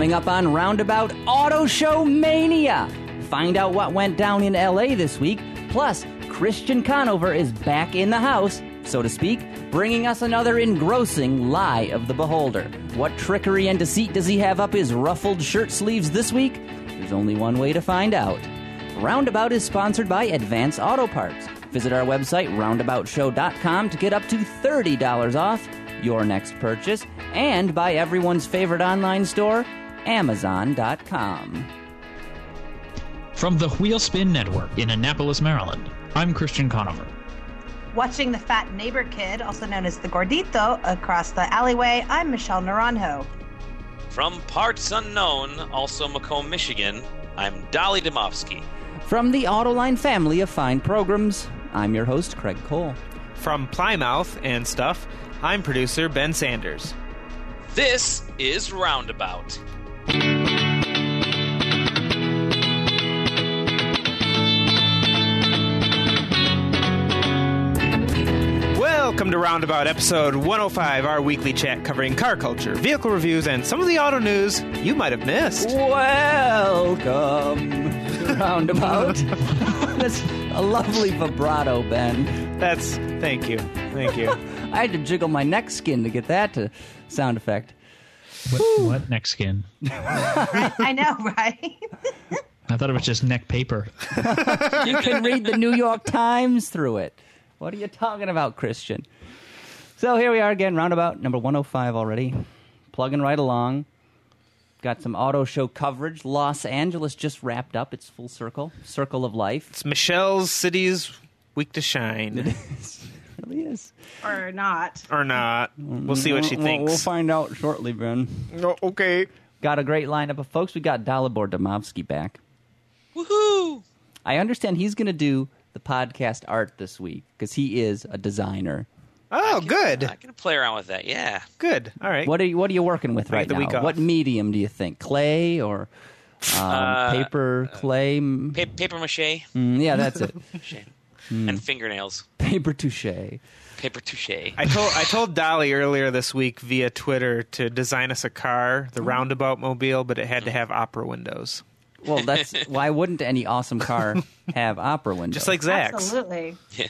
Coming up on Roundabout, Auto Show Mania. Find out what went down in L.A. this week. Plus, Christian Conover is back in the house, so to speak, bringing us another engrossing lie of the beholder. What trickery and deceit does he have up his ruffled shirt sleeves this week? There's only one way to find out. Roundabout is sponsored by Advance Auto Parts. Visit our website, roundaboutshow.com, to get up to $30 off your next purchase, and by everyone's favorite online store, Amazon.com. From the Wheelspin Network in Annapolis, Maryland, I'm Christian Conover. Watching the fat neighbor kid, also known as the Gordito, across the alleyway, I'm Michelle Naranjo. From Parts Unknown, also Macomb, Michigan, I'm Dolly Domofsky. From the Autoline family of fine programs, I'm your host, Craig Cole. From Plymouth and stuff, I'm producer Ben Sanders. This is Roundabout. Welcome to Roundabout, episode 105, our weekly chat covering car culture, vehicle reviews, and some of the auto news you might have missed. Welcome to Roundabout. That's a lovely vibrato, Ben. Thank you. I had to jiggle my neck skin to get that to sound effect. What neck skin? I know, right? I thought it was just neck paper. You can read the New York Times through it. What are you talking about, Christian? So here we are again, Roundabout, number 105 already. Plugging right along. Got some auto show coverage. Los Angeles just wrapped up its full circle. Circle of life. It's Michelle's city's week to shine. It really is. Or not. Or not. We'll see what she thinks. We'll find out shortly, Ben. Oh, okay. Got a great lineup of folks. We got Dalibor Domofsky back. Woohoo! I understand he's going to do the podcast art this week because he is a designer. Oh, good. I can play around with that, yeah. Good. All right. What are you working with right the now? week off. What medium do you think? Clay or paper, clay? Paper mache. Yeah, that's it. Mache. And fingernails. Paper touche. Paper touche. I told Dolly earlier this week via Twitter to design us a car, the Roundabout Mobile, but it had to have opera windows. Well, that's why wouldn't any awesome car have opera windows? Just like Zach's. Absolutely. Yeah.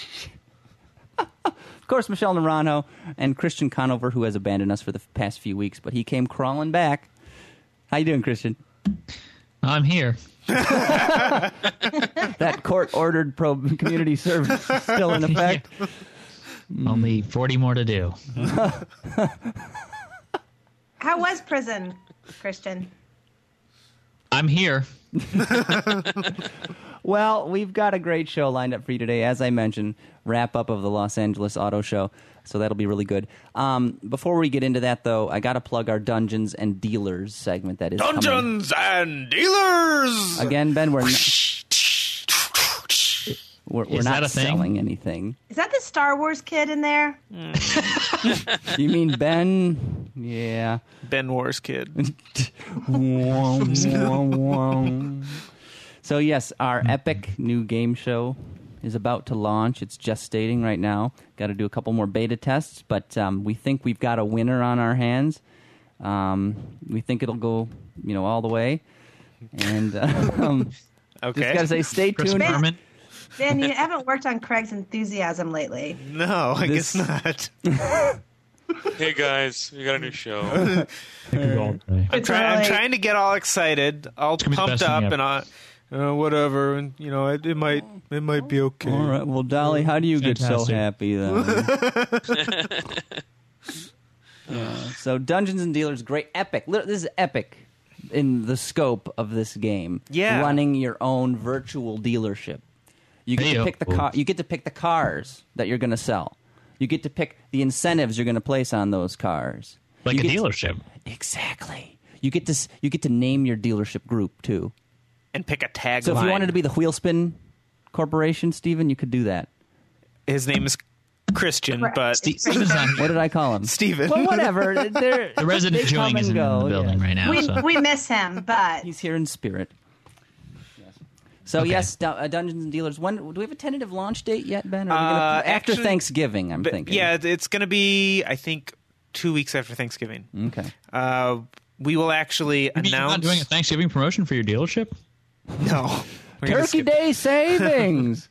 Of course, Michelle Naranjo and Christian Conover, who has abandoned us for the past few weeks, but he came crawling back. How you doing, Christian? I'm here. That court-ordered community service is still in effect. Only 40 more to do. How was prison, Christian? I'm here. Well, we've got a great show lined up for you today. As I mentioned, wrap-up of the Los Angeles Auto Show, so that'll be really good. Before we get into that, though, I got to plug our Dungeons and Dealers segment that is Dungeons and Dealers! Again, Ben, we're Is that not a thing? selling anything. Is that the Star Wars kid in there? You mean Ben? Yeah. Ben Wars kid. So, yes, our epic new game show is about to launch. It's gestating right now. Got to do a couple more beta tests, but we think we've got a winner on our hands. We think it'll go, all the way. And Okay. just got to say, stay Chris tuned. Berman. Ben, you haven't worked on Craig's enthusiasm lately. No, I guess not. Hey, guys, we got a new show. I'm trying to get all excited, all gonna be the pumped best thing up, ever. and whatever, and it might be okay. All right. Well, Dolly, how do you get so Fantastic. happy, then? So, Dungeons and Dealers, great, epic. This is epic in the scope of this game. Yeah. Running your own virtual dealership. You get to pick the car. You get to pick the cars that you're going to sell. You get to pick the incentives you're going to place on those cars. Like You a get to- dealership. Exactly. You get to name your dealership group too. And pick a tagline. So if you wanted to be the Wheelspin Corporation, Steven, you could do that. His name is Christian, but Steven's on What did I call him? Steven. Well, whatever. The resident they come Joing and isn't go, in the building yeah. right now. So. We miss him, but He's here in spirit. So Okay. yes, Dungeons and Dealers. When do we have a tentative launch date yet, Ben? Or are we gonna, after actually- Thanksgiving, I'm But, thinking. yeah, it's going to be, I think, 2 weeks after Thanksgiving. Okay. we will actually You mean you're announce. not doing a Thanksgiving promotion for your dealership? No. We're gonna Turkey skip- Day savings.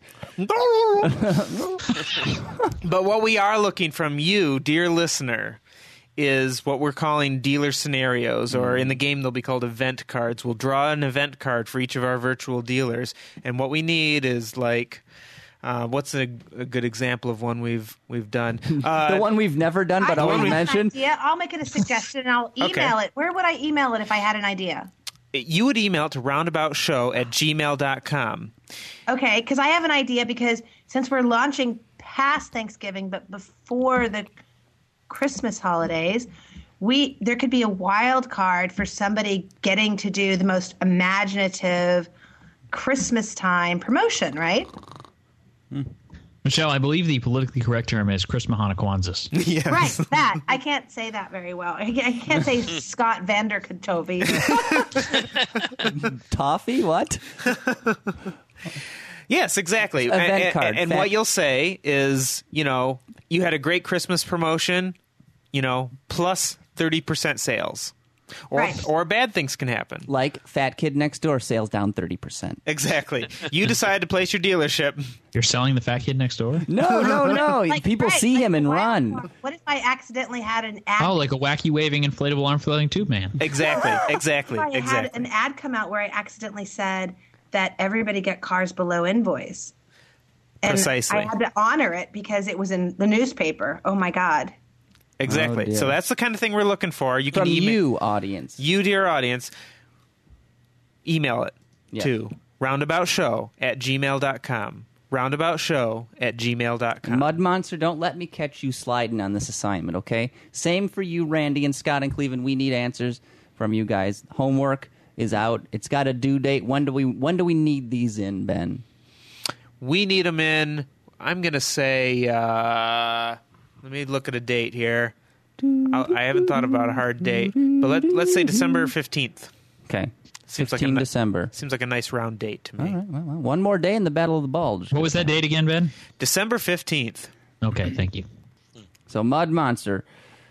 But what we are looking from you, dear listener, is what we're calling dealer scenarios, or in the game they'll be called event cards. We'll draw an event card for each of our virtual dealers, and what we need is like, what's a good example of one we've done? The one we've never done but I always have an mentioned. idea. I'll make it a suggestion and I'll email it. Where would I email it if I had an idea? You would email it to roundaboutshow@gmail.com. Okay, because I have an idea, because since we're launching past Thanksgiving but before the Christmas holidays, there could be a wild card for somebody getting to do the most imaginative Christmas time promotion, right? Michelle, I believe the politically correct term is Chris Mahana Kwanzas. Yes. Right, that. I can't say that very well. I can't say Scott Vander Kotovi. Toffee? What? Yes, exactly. Event card. And what you'll say is, you had a great Christmas promotion, plus 30% sales. Right. Or bad things can happen. Like Fat Kid Next Door sales down 30%. Exactly. You decide to place your dealership. You're selling the fat kid next door? No. People see him and run. What if I accidentally had an ad? Oh, like a wacky waving inflatable arm floating tube man. Exactly. What if I had an ad come out where I accidentally said that everybody get cars below invoice? And Precisely. I had to honor it because it was in the newspaper. Oh my God. Exactly. Oh, dear. So that's the kind of thing we're looking for. You can From email you, audience. you, dear audience, email it Yes. to roundaboutshow@gmail.com. Roundaboutshow@gmail.com. Mud Monster, don't let me catch you sliding on this assignment, okay? Same for you, Randy and Scott and Cleveland. We need answers from you guys. Homework is out. It's got a due date. When do we need these in, Ben? We need them in, I'm going to say, let me look at a date here. I haven't thought about a hard date, but let's say December 15th. Okay. Seems 15 December. Seems like a nice round date to me. All right. Well, one more day in the Battle of the Bulge. What was that date again, Ben? December 15th. Okay, thank you. So, Mud Monster,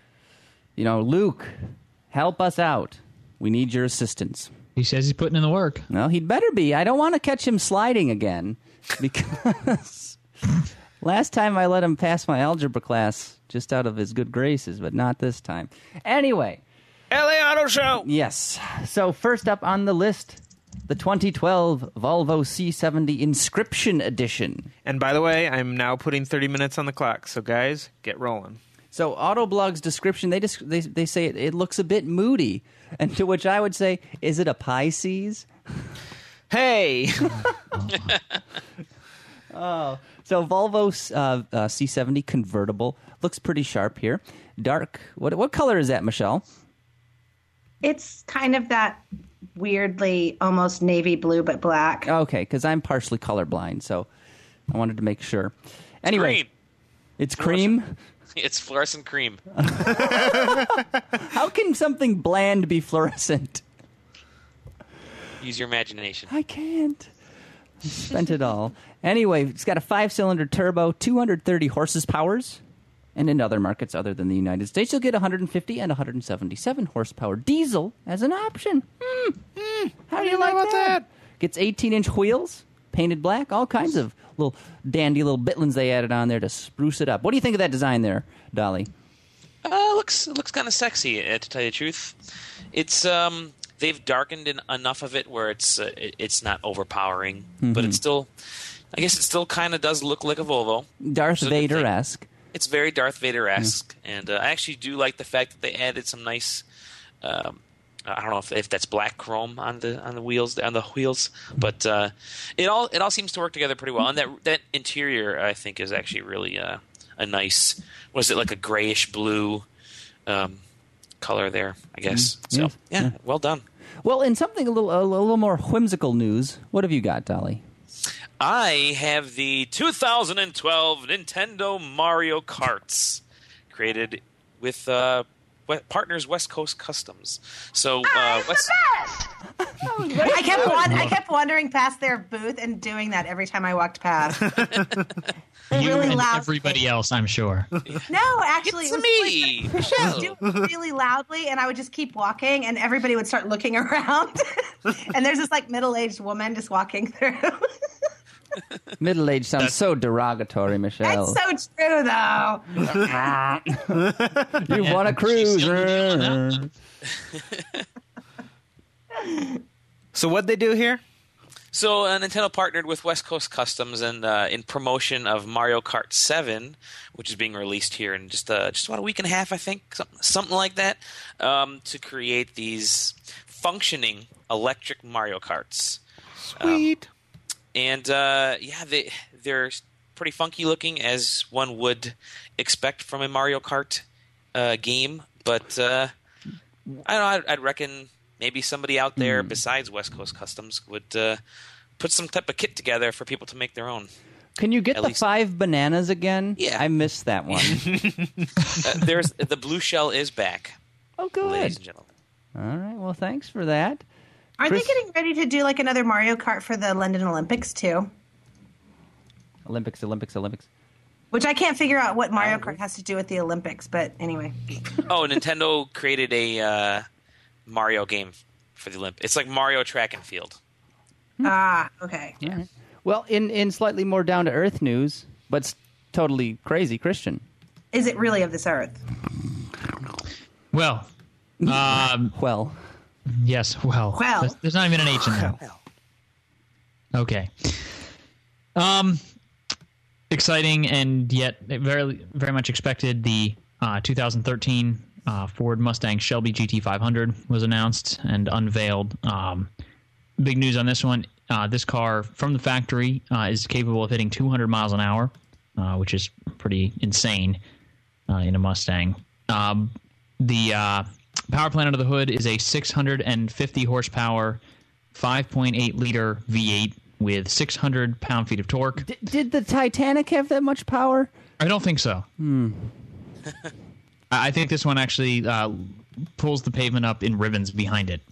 Luke, help us out. We need your assistance. He says he's putting in the work. Well, he'd better be. I don't want to catch him sliding again because last time I let him pass my algebra class just out of his good graces, but not this time. Anyway. LA Auto Show! Yes. So first up on the list, the 2012 Volvo C70 Inscription Edition. And by the way, I'm now putting 30 minutes on the clock, so guys, get rolling. So Autoblog's description, they say it looks a bit moody, and to which I would say, is it a Pisces? Hey! So Volvo C70 convertible looks pretty sharp here. Dark. What color is that, Michelle? It's kind of that weirdly almost navy blue but black. Okay, because I'm partially colorblind, so I wanted to make sure. Anyway, Cream. it's cream. It's fluorescent cream. How can something bland be fluorescent? Use your imagination. I can't. I spent it all. Anyway, it's got a 5-cylinder turbo, 230 horses powers. And in other markets other than the United States, you'll get 150 and 177 horsepower diesel as an option. How do you like about that? Gets 18-inch wheels, painted black, all kinds of little dandy little bitlins they added on there to spruce it up. What do you think of that design there, Dolly? Looks kind of sexy, to tell you the truth. It's they've darkened enough of it where it's not overpowering, but it's still, I guess it still kind of does look like a Volvo. Darth Vader-esque. It's very Darth Vader-esque, and I actually do like the fact that they added some nice. I don't know if that's black chrome on the wheels, but it all seems to work together pretty well. And that interior, I think, is actually really a nice. Was it like a grayish blue color there? I guess. So yeah, well done. Well, in something a little more whimsical news, what have you got, Dolly? I have the 2012 Nintendo Mario Karts, created with partners West Coast Customs. So I kept wandering past their booth and doing that every time I walked past. You really and loud. everybody else, I'm sure. No, actually, It's it was me, like, Michelle. do it really loudly, and I would just keep walking, and everybody would start looking around. And there's this like middle-aged woman just walking through. Middle-aged sounds so derogatory, Michelle. That's so true, though. You want a cruiser. So what'd they do here? So Nintendo partnered with West Coast Customs and in promotion of Mario Kart 7, which is being released here in just about a week and a half, I think, something like that, to create these functioning electric Mario Karts. Sweet. They're pretty funky looking, as one would expect from a Mario Kart game. But I don't know. I'd reckon maybe somebody out there besides West Coast Customs would put some type of kit together for people to make their own. Can you get At the least- 5 bananas again? Yeah. I missed that one. There's the blue shell is back, Oh, good. ladies and gentlemen. All right. Well, thanks for that. Aren't Chris- they getting ready to do like another Mario Kart for the London Olympics too? Olympics. Which I can't figure out what Mario Kart has to do with the Olympics, but anyway. Oh, Nintendo created a Mario game for the Olympics. It's like Mario Track and Field. Okay. All right. Well, in slightly more down-to-earth news, but totally crazy, Christian. Is it really of this earth? Well, Well, yes, well. Well. There's not even an H in there. Okay. Exciting and yet very, very much expected. The 2013 Ford Mustang Shelby GT500 was announced and unveiled. Big news on this one. This car from the factory is capable of hitting 200 miles an hour, which is pretty insane in a Mustang. The power plant under the hood is a 650 horsepower, 5.8 liter V8 with 600 pound-feet of torque. did the Titanic have that much power? I don't think so. I think this one actually pulls the pavement up in ribbons behind it.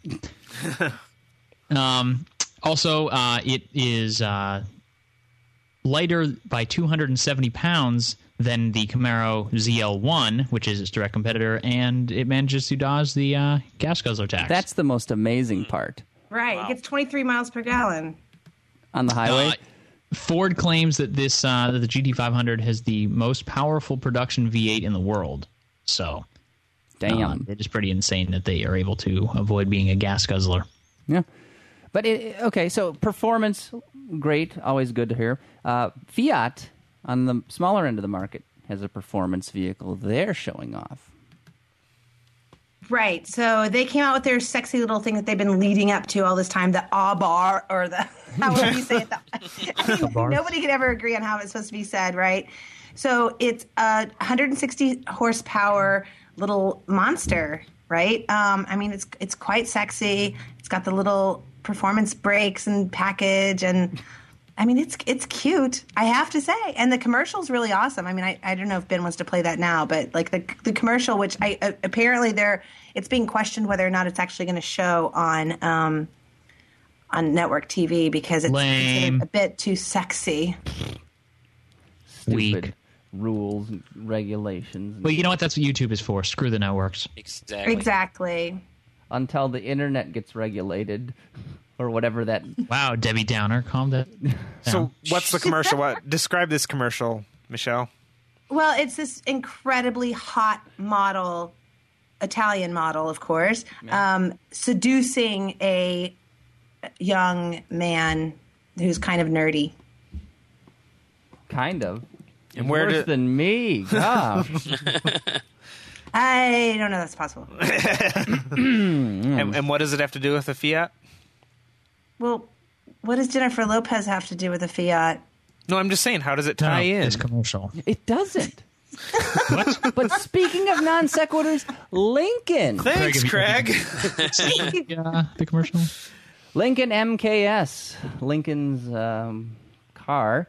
Also, it is lighter by 270 pounds than the Camaro ZL1, which is its direct competitor, and it manages to dodge the gas guzzler tax. That's the most amazing part Right. It gets 23 miles per gallon. on the highway. Ford claims that this that the GT500 has the most powerful production V8 in the world. So, Damn. it is pretty insane that they are able to avoid being a gas guzzler. Yeah. But, okay, so performance, great, always good to hear. Fiat, on the smaller end of the market, has a performance vehicle they're showing off. Right. So they came out with their sexy little thing that they've been leading up to all this time, the A-bar, or the, however you say it. Nobody could ever agree on how it's supposed to be said, right? So it's a 160 horsepower little monster, right? I mean, it's quite sexy. It's got the little performance brakes and package, and I mean, it's cute, I have to say. And the commercial's really awesome. I mean, I don't know if Ben wants to play that now, but like the commercial, which apparently it's being questioned whether or not it's actually going to show on network TV because it's considered a bit too sexy. Stupid Weak. rules, and regulations. But you know what? That's what YouTube is for. Screw the networks. Exactly. Until the internet gets regulated, or whatever that... Wow, Debbie Downer, calm down. So what's the commercial? Describe this commercial, Michelle. Well, it's this incredibly hot model, Italian model, of course, seducing a young man who's kind of nerdy. Kind of. And where Worse did than me. Gosh. I don't know that's possible. and what does it have to do with the Fiat? Well, what does Jennifer Lopez have to do with a Fiat? No, I'm just saying, how does it tie in? It's commercial. It doesn't. What? But speaking of non sequiturs, Lincoln. Thanks, Craig. The commercial? Lincoln MKS. Lincoln's car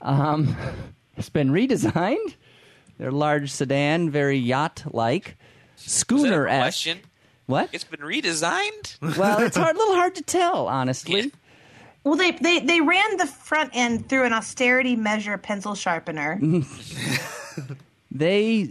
has been redesigned. Their large sedan, very yacht-like. schooner-esque. Question? What? It's been redesigned? Well, it's a little hard to tell, honestly. Yeah. Well, they ran the front end through an austerity measure pencil sharpener. They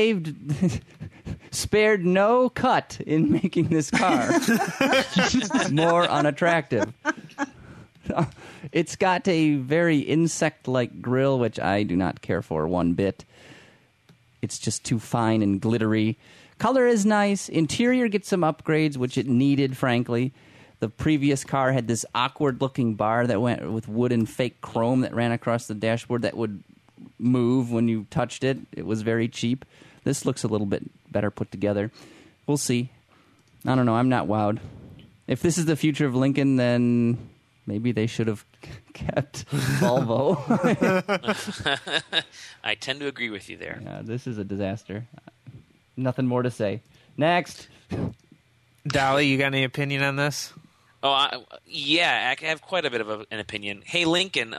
spared no cut in making this car more unattractive. It's got a very insect-like grille, which I do not care for one bit. It's just too fine and glittery. Color is nice. Interior gets some upgrades, which it needed, frankly. The previous car had this awkward-looking bar that went with wood and fake chrome that ran across the dashboard that would move when you touched it. It was very cheap. This looks a little bit better put together. We'll see. I don't know. I'm not wowed. If this is the future of Lincoln, then maybe they should have kept Volvo. I tend to agree with you there. Yeah, this is a disaster. Nothing more to say. Next. Dolly, you got any opinion on this? Oh, I have quite a bit of an opinion. Hey, Lincoln,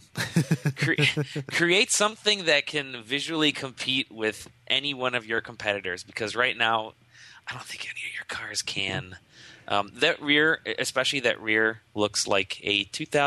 create something that can visually compete with any one of your competitors, because right now, I don't think any of your cars can. That rear, especially that rear, looks like a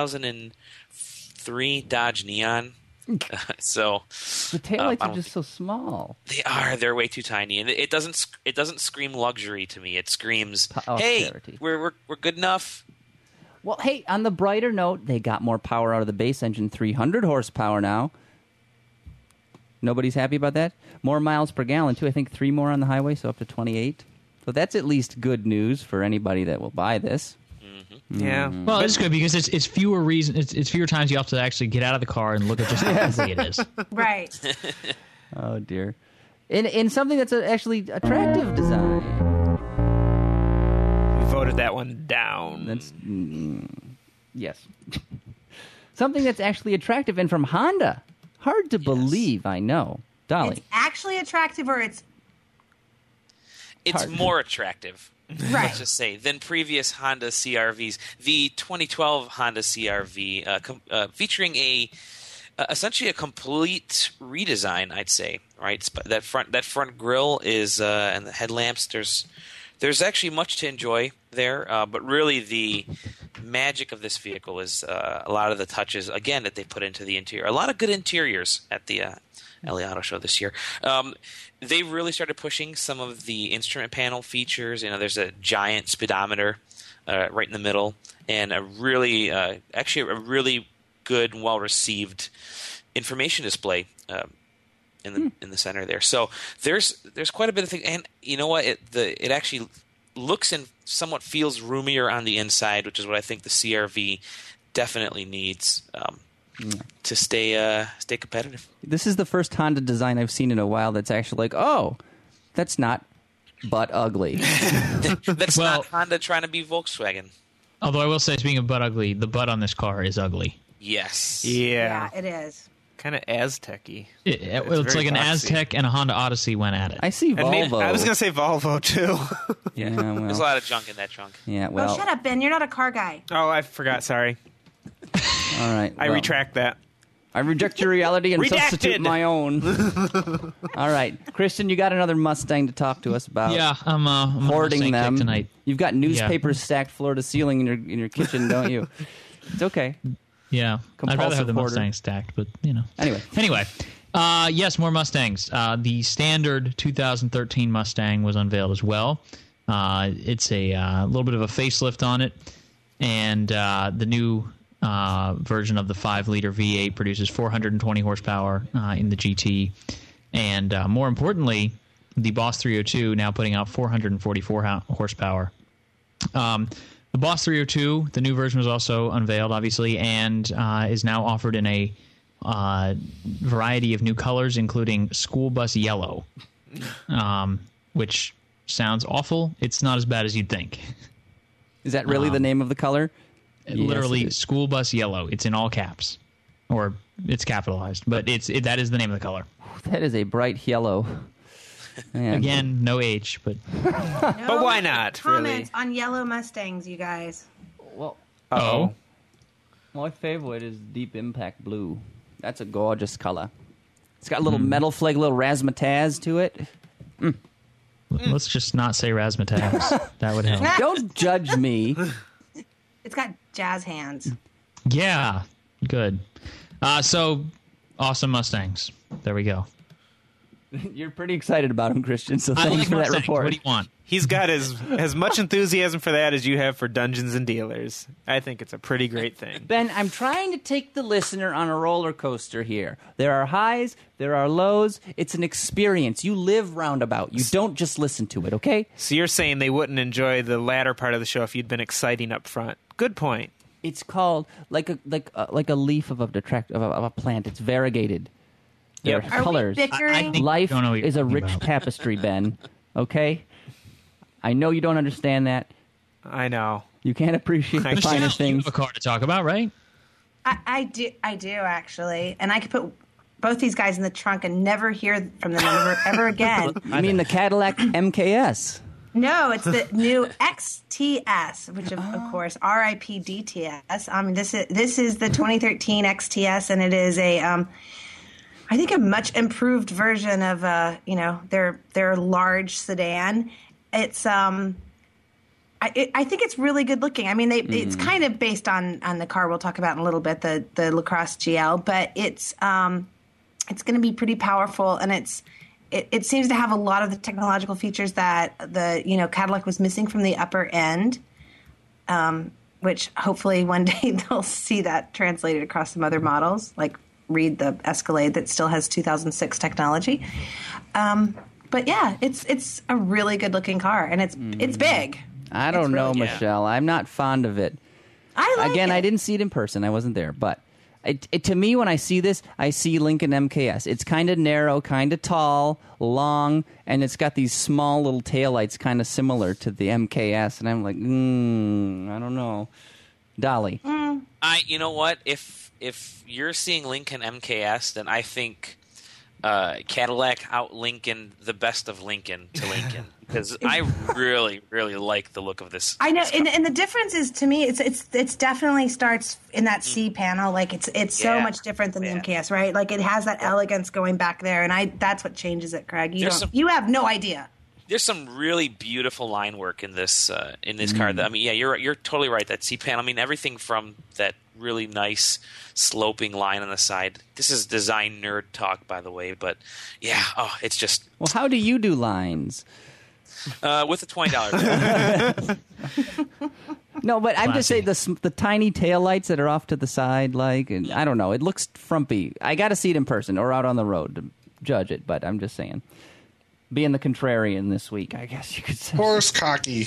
2003 Dodge Neon. So The taillights are just so small. they are. They're way too tiny, and it doesn't scream luxury to me. It screams, Austerity. "Hey, we're good enough." Well, hey, on the brighter note, they got more power out of the base engine, 300 horsepower now. Nobody's happy about that? More miles per gallon, too. I think 3 more on the highway, so up to 28. So that's at least good news for anybody that will buy this. Yeah. Well, it's good because it's fewer reasons. It's fewer times you have to actually get out of the car and look at just how ugly it is. Right. Oh, dear. In something that's actually attractive design. We voted that one down. That's yes. Something that's actually attractive and from Honda. Hard to believe, I know. Dolly. It's actually attractive, or it's It's Hard. more attractive. right. Let's just say, than previous Honda CRVs. The 2012 Honda CRV, featuring essentially a complete redesign, I'd say. Right, that front grille is and the headlamps. There's actually much to enjoy there, but really the magic of this vehicle is a lot of the touches again that they put into the interior. A lot of good interiors at the LA Auto Show this year. They really started pushing some of the instrument panel features. You know, there's a giant speedometer right in the middle, and a really good and well received information display in the center there. So there's quite a bit of things, and you know what? It actually looks and somewhat feels roomier on the inside, which is what I think the CRV definitely needs to stay competitive. This is the first Honda design I've seen in a while that's actually like, oh, that's not butt ugly. That's Well- not Honda trying to be Volkswagen. Although I will say, speaking of butt ugly, the butt on this car is ugly. Yes. Yeah. Yeah, it is. Kind of Aztec-y. It's very like an boxy. Aztec and a Honda Odyssey went at it. I see And Volvo. I was going to say Volvo, too. Yeah, There's a well, lot of junk in that trunk. yeah, Oh, well, shut up, Ben. You're not a car guy. Oh, I forgot. Sorry. all right. I well, retract that. I reject your reality and Redacted. substitute my own. All right, Christian, you got another Mustang to talk to us about. Yeah, I'm hoarding Mustang them kick tonight. You've got newspapers stacked floor to ceiling in your kitchen, don't you? It's okay. Yeah, I'd rather have the Compulsive hoarder. Mustang stacked, but you know. Anyway, Yes, more Mustangs. The standard 2013 Mustang was unveiled as well. It's a little bit of a facelift on it, and the new version of the 5-liter V8 produces 420 horsepower in the GT, and more importantly, the Boss 302 now putting out 444 horsepower. The Boss 302, the new version, was also unveiled, obviously, and is now offered in a variety of new colors, including school bus yellow, which sounds awful. It's not as bad as you'd think. is that really the name of the color? Yes, Literally, it is. school bus yellow. It's in all caps, or it's capitalized, but that is the name of the color. That is a bright yellow. Man. Again, no H, but But why not, really? Comments on yellow Mustangs, you guys. Well, Uh-oh. my favorite is Deep Impact Blue. That's a gorgeous color. It's got a little metal flake, a little razzmatazz to it. Let's just not say razzmatazz. That would help. Don't judge me. It's got jazz hands. Yeah, good. So, awesome Mustangs. There we go. You're pretty excited about him, Christian, so I thanks like for that Mustangs. report. What do you want? He's got as much enthusiasm for that as you have for Dungeons and Dealers. I think it's a pretty great thing. Ben, I'm trying to take the listener on a roller coaster here. There are highs, there are lows. It's an experience. You live roundabout. You don't just listen to it, okay? So you're saying they wouldn't enjoy the latter part of the show if you'd been exciting up front. Good point. It's called like a leaf of a plant. It's variegated. There Yep. are colors. Are we bickering? I think- Life don't know what you're is a talking rich about. tapestry, Ben. Okay? I know you don't understand that. I know. You can't appreciate the Michelle, finest you things. have a car to talk about, right? I do actually, and I could put both these guys in the trunk and never hear from them ever again. I mean the Cadillac MKS. No, it's the new XTS, which of course RIP DTS. This is the 2013 XTS, and it is a I think a much improved version of their large sedan. It's I think it's really good looking. I mean, it's kind of based on the car we'll talk about in a little bit, the LaCrosse GL, but it's going to be pretty powerful, and it seems to have a lot of the technological features that the Cadillac was missing from the upper end, which hopefully one day they'll see that translated across some other models, like read the Escalade that still has 2006 technology. But yeah, it's a really good looking car, and it's big. I don't know, really- Michelle. I'm not fond of it. I like Again, it. I didn't see it in person. I wasn't there. But to me, when I see this, I see Lincoln MKS. It's kind of narrow, kind of tall, long, and it's got these small little taillights kind of similar to the MKS. And I'm like, I don't know. Dolly. You know what? If you're seeing Lincoln MKS, then I think Cadillac out Lincoln the best of Lincoln to Lincoln, because I really, really like the look of this. I know, this car. and the difference is, to me, it's definitely starts in that C panel. Like it's so Yeah. much different than the Yeah. MKS, right? Like it has that elegance going back there, and that's what changes it, Craig. You have no idea. There's some really beautiful line work in this car. I mean, yeah, you're totally right. That C panel. I mean, everything from that really nice sloping line on the side. This is design nerd talk, by the way, but yeah, it's just Well, how do you do lines? with a $20 bill. No, but I'm just saying Classy. the tiny taillights that are off to the side, like, and I don't know. It looks frumpy. I got to see it in person or out on the road to judge it, but I'm just saying. Being the contrarian this week, I guess you could say. Horse cocky.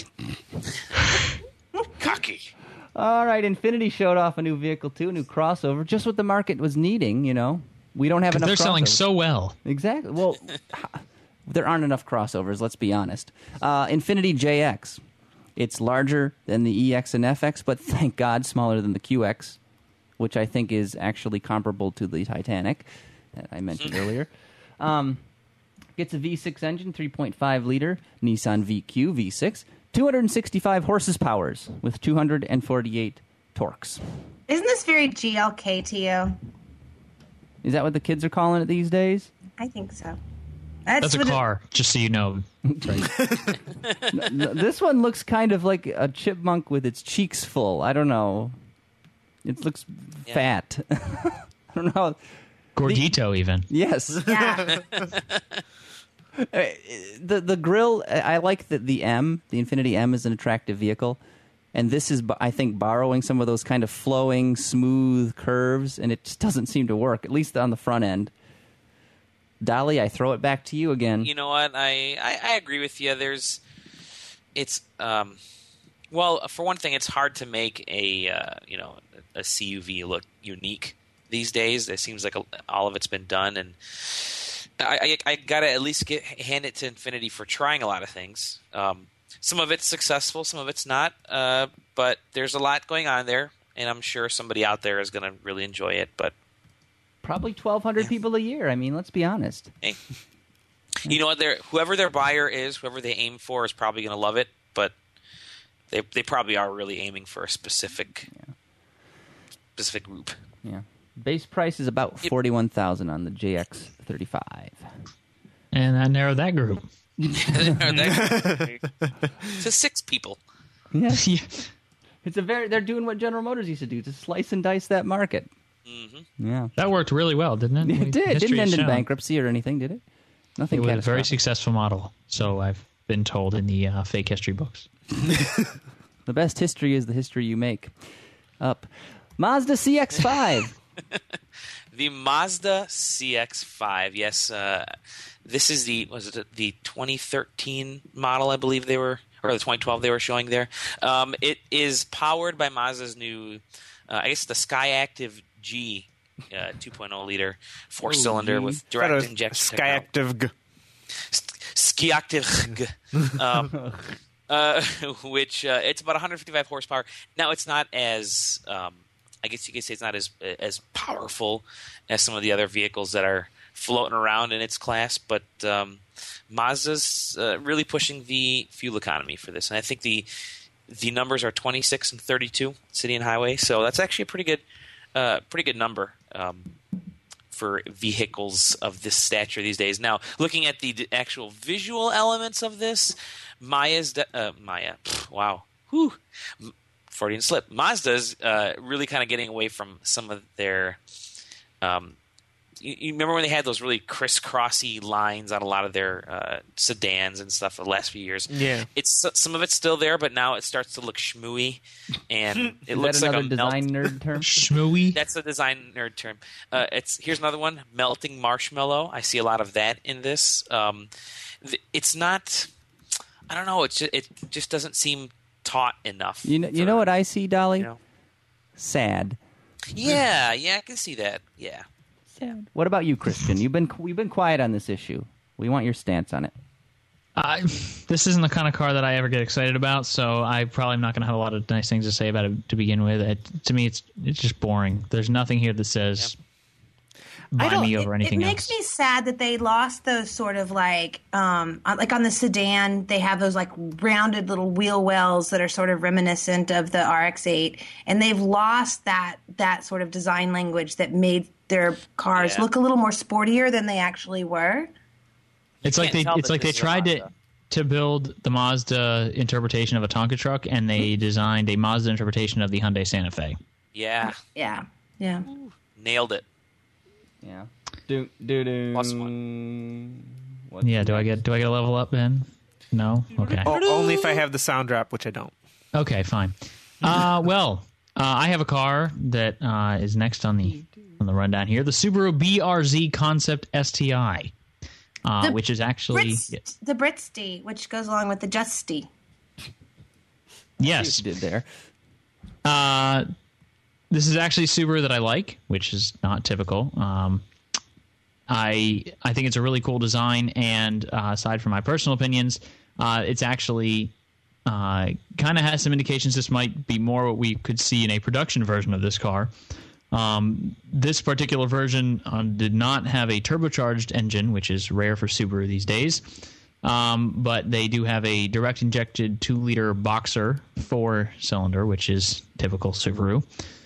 Cocky. All right, Infiniti showed off a new vehicle too, a new crossover, just what the market was needing. We don't have enough. They're selling crossovers. so well. Exactly. Well, there aren't enough crossovers. Let's be honest. Infiniti JX. It's larger than the EX and FX, but thank God, smaller than the QX, which I think is actually comparable to the Titanic that I mentioned earlier. Gets a V6 engine, 3.5 liter Nissan VQ V6, 265 horses powers with 248 torques. Isn't this very GLK to you? Is that what the kids are calling it these days? I think so. That's a what it- car, just so you know. This one looks kind of like a chipmunk with its cheeks full. I don't know. It looks fat. I don't know. Gordito, even. Yes. Yeah. The grill, I like the M. The Infiniti M is an attractive vehicle. And this is, I think, borrowing some of those kind of flowing, smooth curves, and it just doesn't seem to work, at least on the front end. Dolly, I throw it back to you again. You know what? I agree with you. Well, for one thing, it's hard to make a CUV look unique these days. It seems like all of it's been done, and I gotta at least hand it to Infiniti for trying a lot of things. Some of it's successful, some of it's not, but there's a lot going on there, and I'm sure somebody out there is going to really enjoy it. But Probably 1,200 people a year. I mean, let's be honest. hey, you know what? Whoever their buyer is, whoever they aim for, is probably going to love it. But they probably are really aiming for a specific group. Yeah. Base price is about $41,000 on the JX35. And that narrowed that group. To 6 people. Yeah. Yeah. They're doing what General Motors used to do, to slice and dice that market. Mm-hmm. Yeah. That worked really well, didn't it? It did. History Didn't has end in shown bankruptcy or anything, did it? Nothing It was a very catastrophic. successful model, so I've been told in the fake history books. The best history is the history you make. Up. Mazda CX-5. The Mazda CX-5. Yes, this is the 2013 model, I believe they were, or the 2012 they were showing there. It is powered by Mazda's new, I guess the Skyactiv G 2.0 liter 4-cylinder with direct injection technology. Skyactiv which it's about 155 horsepower. Now it's not as I guess you could say it's not as powerful as some of the other vehicles that are floating around in its class, but Mazda's really pushing the fuel economy for this, and I think the numbers are 26 and 32 city and highway, so that's actually a pretty good number for vehicles of this stature these days. Now, looking at the actual visual elements of this, Freudian slip. Mazda's really kind of getting away from some of their you remember when they had those really crisscrossy lines on a lot of their sedans and stuff the last few years? Yeah. It's some of it's still there, but now it starts to look schmooey, and it looks Is that like another design nerd term? Schmooey. That's a design nerd term. Here's another one: melting marshmallow. I see a lot of that in this. It's not. I don't know. It just doesn't seem taut enough. You know what I see, Dolly? You know? Sad. Yeah, I can see that. Yeah. Sad. What about you, Christian? We've been quiet on this issue. We want your stance on it. This isn't the kind of car that I ever get excited about, so I probably am not going to have a lot of nice things to say about it to begin with. To me, it's just boring. There's nothing here that says buy me over anything else. It makes me sad that they lost those sort of like on the sedan, they have those like rounded little wheel wells that are sort of reminiscent of the RX-8, and they've lost that sort of design language that made their cars look a little more sportier than they actually were. It's like they tried to build the Mazda interpretation of a Tonka truck, and they designed a Mazda interpretation of the Hyundai Santa Fe. Yeah. Yeah. Nailed it. Yeah. +1. Yeah. Do I get a level up, Ben? No. Okay. Only if I have the sound drop, which I don't. Okay. Fine. I have a car that is next on the rundown here. The Subaru BRZ Concept STI. Which is actually the Britsty, which goes along with the Justy. Yes, you did there. This is actually Subaru that I like, which is not typical. I think it's a really cool design, and aside from my personal opinions, it's actually kind of has some indications this might be more what we could see in a production version of this car. This particular version did not have a turbocharged engine, which is rare for Subaru these days. But they do have a direct injected 2-liter Boxer 4-cylinder, which is typical Subaru.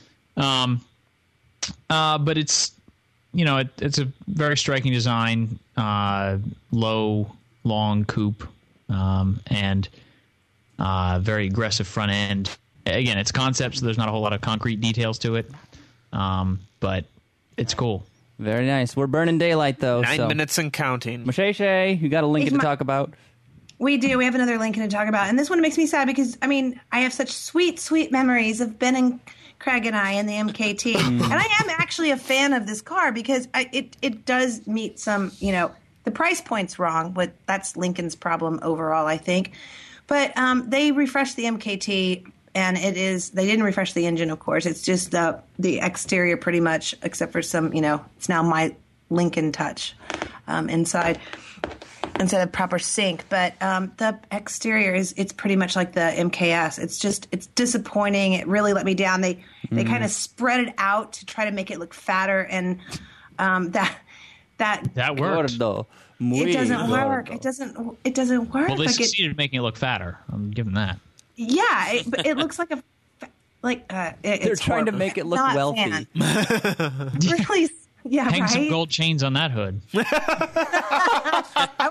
But it's, it's a very striking design, low, long coupe, and very aggressive front end. Again, it's concept, so there's not a whole lot of concrete details to it. But it's cool. Very nice. We're burning daylight, though. 9 minutes and counting. Moshe, you got a Lincoln to talk about? We do. We have another Lincoln to talk about. And this one makes me sad because, I have such sweet, sweet memories of Ben and Craig and I in the MKT. And I am actually a fan of this car because it does meet some, the price point's wrong, but that's Lincoln's problem overall, I think. But they refreshed the MKT. And they didn't refresh the engine, of course. It's just the exterior pretty much, except for some, it's now my Lincoln touch inside instead of proper sync. But the exterior it's pretty much like the MKS. It's disappointing. It really let me down. They kind of spread it out to try to make it look fatter, and that worked. It doesn't work. It doesn't work. Well, they succeeded in making it look fatter. I'm giving that. Yeah, it looks like they're trying to make it look wealthy. Really? Yeah, Hang right? some gold chains on that hood. I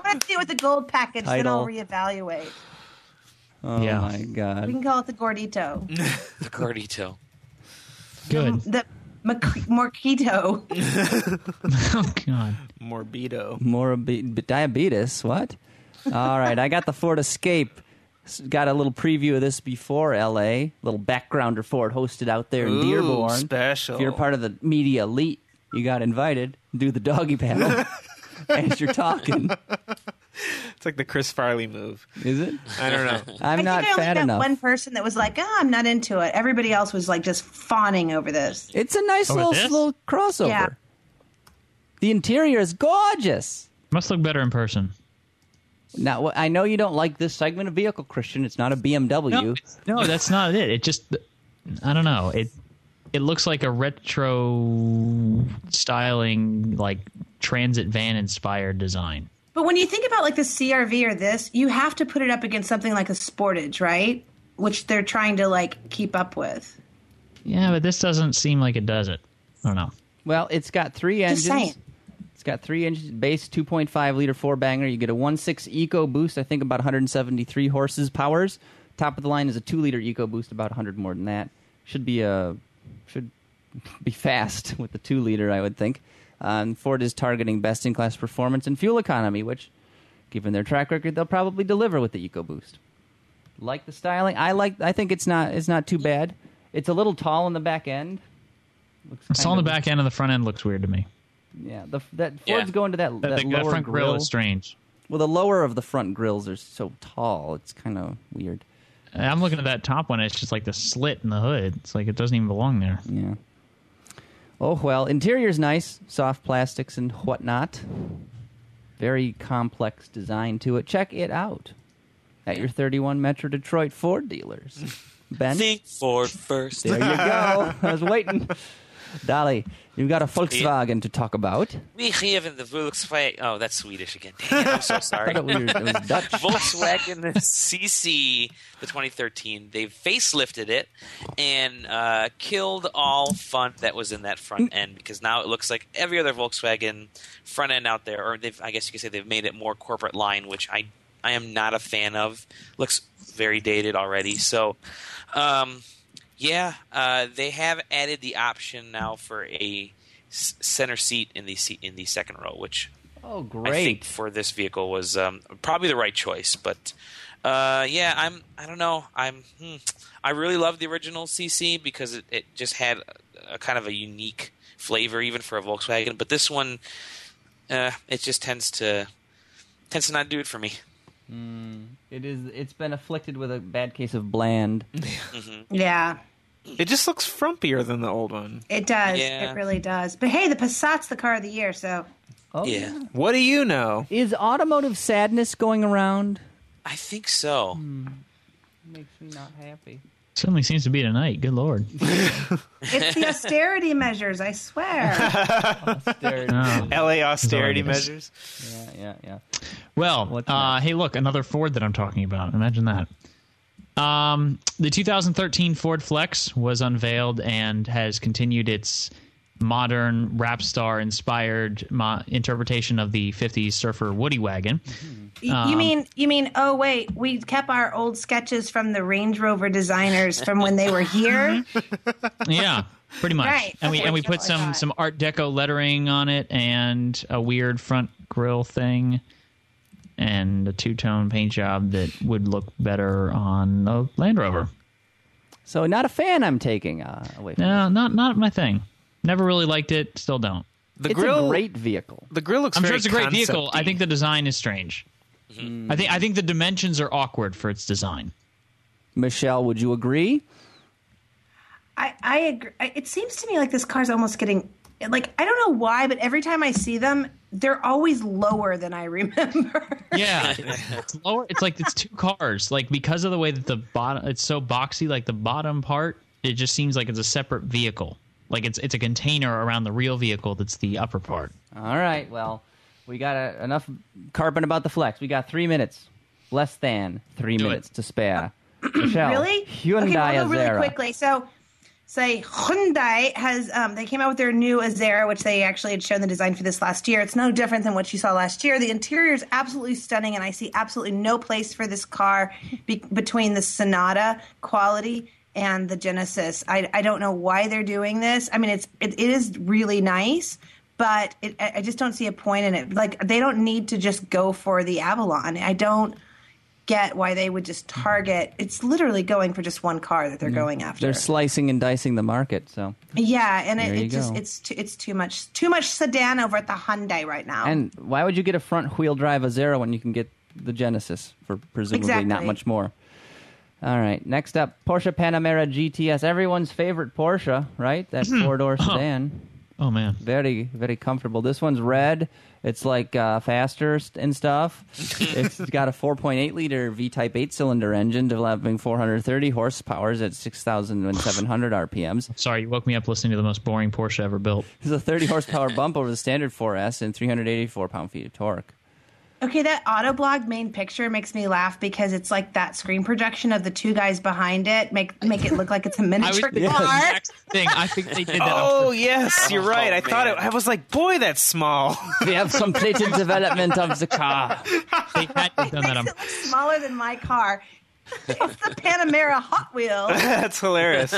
want to see it with the gold package, then I'll Title. reevaluate. Oh Yeah. my We God. can call it the Gordito. The Gordito. Good. The Morquito. Oh God. Morbido. More diabetes. What? All right. I got the Ford Escape. Got a little preview of this before L.A. Little backgrounder for it hosted out there in Ooh, Dearborn. special. If you're part of the media elite, you got invited. Do the doggy paddle as you're talking. It's like the Chris Farley move. Is it? I don't know. I'm not I only fat met enough. one person that was like, I'm not into it. Everybody else was like just fawning over this. It's a nice Oh, it is? little crossover. Yeah. The interior is gorgeous. Must look better in person. Now, I know you don't like this segment of vehicle, Christian. It's not a BMW. No, that's not it. It just, I don't know. It looks like a retro styling, like transit van inspired design. But when you think about like the CRV or this, you have to put it up against something like a Sportage, right? Which they're trying to like keep up with. Yeah, but this doesn't seem like it does it. I don't know. Well, it's got three engines. Just saying. It's got 3 engines, base 2.5 liter 4-banger. You get a 1.6 EcoBoost, I think about 173 horses powers. Top of the line is a 2-liter EcoBoost, about 100 more than that. Should be fast with the 2-liter, I would think. Ford is targeting best-in-class performance and fuel economy, which, given their track record, they'll probably deliver with the EcoBoost. Like the styling, I think it's not too bad. It's a little tall in the back end. Looks I saw kind on the back end and the front end looks weird to me. Yeah, Ford's going to that The lower front grill is strange. Well, the lower of the front grills are so tall. It's kind of weird. I'm looking at that top one. It's just like the slit in the hood. It's like it doesn't even belong there. Yeah. Oh, well, interior's nice. Soft plastics and whatnot. Very complex design to it. Check it out at your 31 Metro Detroit Ford dealers. Ben, Think Ford first. there you go. I was waiting. Dolly, you've got a Volkswagen to talk about. We have in the Volkswagen. Oh, that's Swedish again. Damn, I'm so I sorry. thought it was Dutch. Volkswagen CC, the 2013. They've facelifted it and killed all fun that was in that front end because now it looks like every other Volkswagen front end out there. Or I guess you could say they've made it more corporate line, which I am not a fan of. Looks very dated already. So, they have added the option now for a center seat in the second row, which Oh, I think great. for this vehicle was probably the right choice. But I don't know. I really love the original CC because it just had a kind of a unique flavor even for a Volkswagen. But this one, it just tends to not do it for me. It's been afflicted with a bad case of bland. Yeah, It just looks frumpier than the old one. it does. Yeah. It really does. But hey, the Passat's the car of the year, so Oh, Yeah. What do you know? Is automotive sadness going around? I think so. Makes me not happy. Certainly seems to be tonight. Good Lord. it's the austerity measures, I swear. Oh. LA austerity Hilarious. measures. Yeah. Well, What's next? hey, look, another Ford that I'm talking about. Imagine that. The 2013 Ford Flex was unveiled and has continued its modern rap star inspired interpretation of the 50s surfer Woody wagon. You mean? Oh wait, we kept our old sketches from the Range Rover designers from when they were here. Yeah, pretty much. Right. And we Okay, put that's what I thought. some Art Deco lettering on it and a weird front grille thing and a two-tone paint job that would look better on a Land Rover. So not a fan I'm taking away from No, this. not my thing. Never really liked it. Still don't. The It's grill, a great vehicle. The grill looks I'm very sure it's a great vehicle. I concept-y. think the design is strange. I think the dimensions are awkward for its design. Michelle, would you agree? I agree. It seems to me like this car's almost getting like I don't know why, but every time I see them, they're always lower than I remember. Yeah, it's lower. It's like it's two cars. Like because of the way that the bottom, it's so boxy. Like the bottom part, it just seems like it's a separate vehicle. Like it's a container around the real vehicle that's the upper part. All right, well, we got enough carping about the Flex. We got 3 minutes. Less than 3 Do it. minutes to spare. Michelle, Really? Hyundai okay, we'll go really Azera. quickly. So say Hyundai has they came out with their new Azera, which they actually had shown the design for this last year. It's no different than what you saw last year. The interior is absolutely stunning, and I see absolutely no place for this car between the Sonata quality and the Genesis. I don't know why they're doing this. I mean, it is really nice, but I just don't see a point in it. Like, they don't need to just go for the Avalon. I don't get why they would just target. It's literally going for just one car that they're going after. They're slicing and dicing the market. So yeah, and There you it's too much sedan over at the Hyundai right now. And why would you get a front wheel drive Azera when you can get the Genesis for presumably not Exactly. much more? All right, next up, Porsche Panamera GTS, everyone's favorite Porsche, right? That four-door sedan. Oh man. Very, very comfortable. This one's red. It's like faster and stuff. It's got a 4.8-liter V-Type 8-cylinder engine developing 430 horsepower at 6,700 RPMs. Sorry, you woke me up listening to the most boring Porsche ever built. There's a 30 horsepower bump over the standard 4S and 384 pound-feet of torque. Okay, that Autoblog main picture makes me laugh because it's like that screen projection of the two guys behind it make it look like it's a miniature car. Thing. I think they did that. Oh, yes, you're right. I thought I was like, boy, that's small. We have completed development of the car. They had to have done that. It looks smaller than my car. It's the Panamera Hot Wheel. That's hilarious.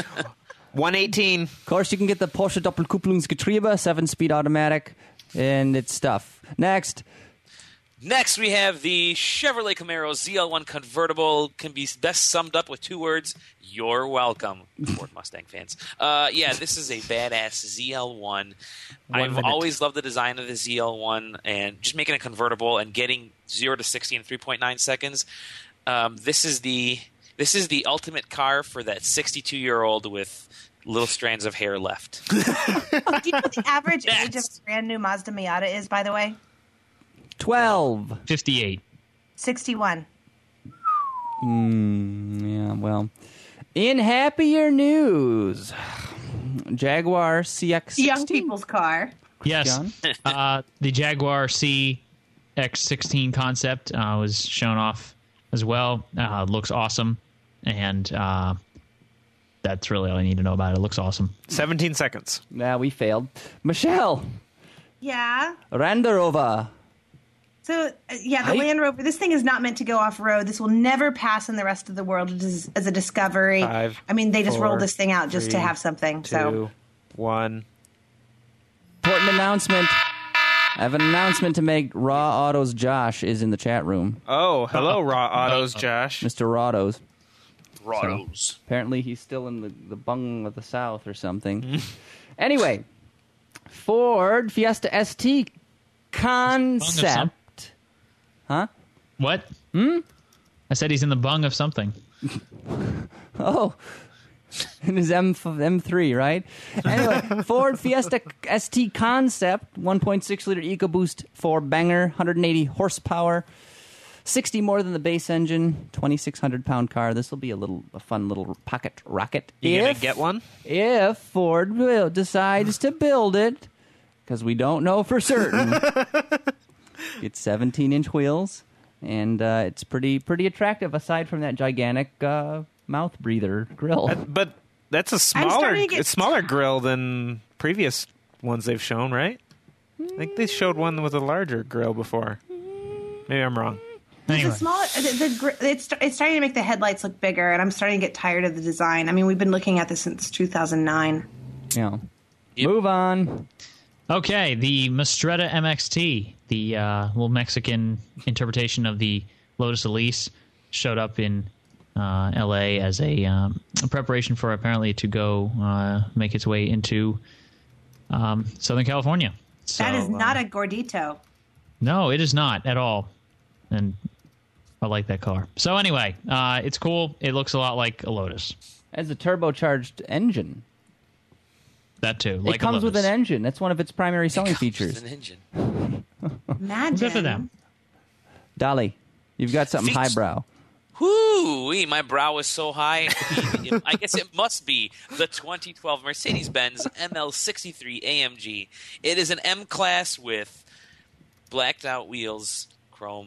118. Of course, you can get the Porsche Doppelkupplungsgetriebe, 7-speed automatic, and it's stuff. Next we have the Chevrolet Camaro ZL1 convertible. Can be best summed up with two words: you're welcome, Ford Mustang fans. This is a badass ZL1. I've always loved the design of the ZL1, and just making a convertible and getting 0 to 60 in 3.9 seconds. This is the ultimate car for that 62-year-old with little strands of hair left. Do you know what the average age of a brand new Mazda Miata is, by the way? 12. 58. 61. Yeah, well. In happier news, Jaguar CX-16. Young people's car. Yes. John? The Jaguar CX-16 concept was shown off as well. Looks awesome. And that's really all I need to know about it. It looks awesome. 17 seconds. Nah, we failed. Michelle, Yeah. Land Rover. So, the Land Rover, this thing is not meant to go off-road. This will never pass in the rest of the world as a discovery. 5, I mean, they just 4, rolled this thing out just to 3, have something. 2, So 1. Important announcement. I have an announcement to make. Raw Autos Josh is in the chat room. Oh, hello, Raw Autos, Josh. Mr. Rawdos. Rottos. Apparently he's still in the bung of the South or something. Anyway, Ford Fiesta ST concept. Huh? What? I said he's in the bung of something. Oh, in his M3, right? Anyway, Ford Fiesta ST Concept, 1.6-liter EcoBoost 4-banger, 180 horsepower, 60 more than the base engine, 2,600-pound car. This will be a fun little pocket rocket. You gonna get one? If Ford decides to build it, because we don't know for certain. It's 17-inch wheels, and it's pretty attractive aside from that gigantic mouth breather grill. But that's a smaller grill than previous ones they've shown, right? I think they showed one with a larger grill before. Maybe I'm wrong. Anyway. It's a smaller. It's starting to make the headlights look bigger, and I'm starting to get tired of the design. I mean, we've been looking at this since 2009. Yeah. Yep. Move on. Okay, the Mistretta MXT, the little Mexican interpretation of the Lotus Elise, showed up in L.A. as a preparation for apparently to go make its way into Southern California. So, That is not a Gordito. No, it is not at all. And I like that car. So anyway, it's cool. It looks a lot like a Lotus. As a turbocharged engine. That too. It comes with an engine. That's one of its primary selling features. An engine. Imagine. Good for them. Dolly, you've got something Feats. highbrow. Whoo! My brow is so high. I guess it must be the 2012 Mercedes-Benz ML63 AMG. It is an M-Class with blacked-out wheels, chrome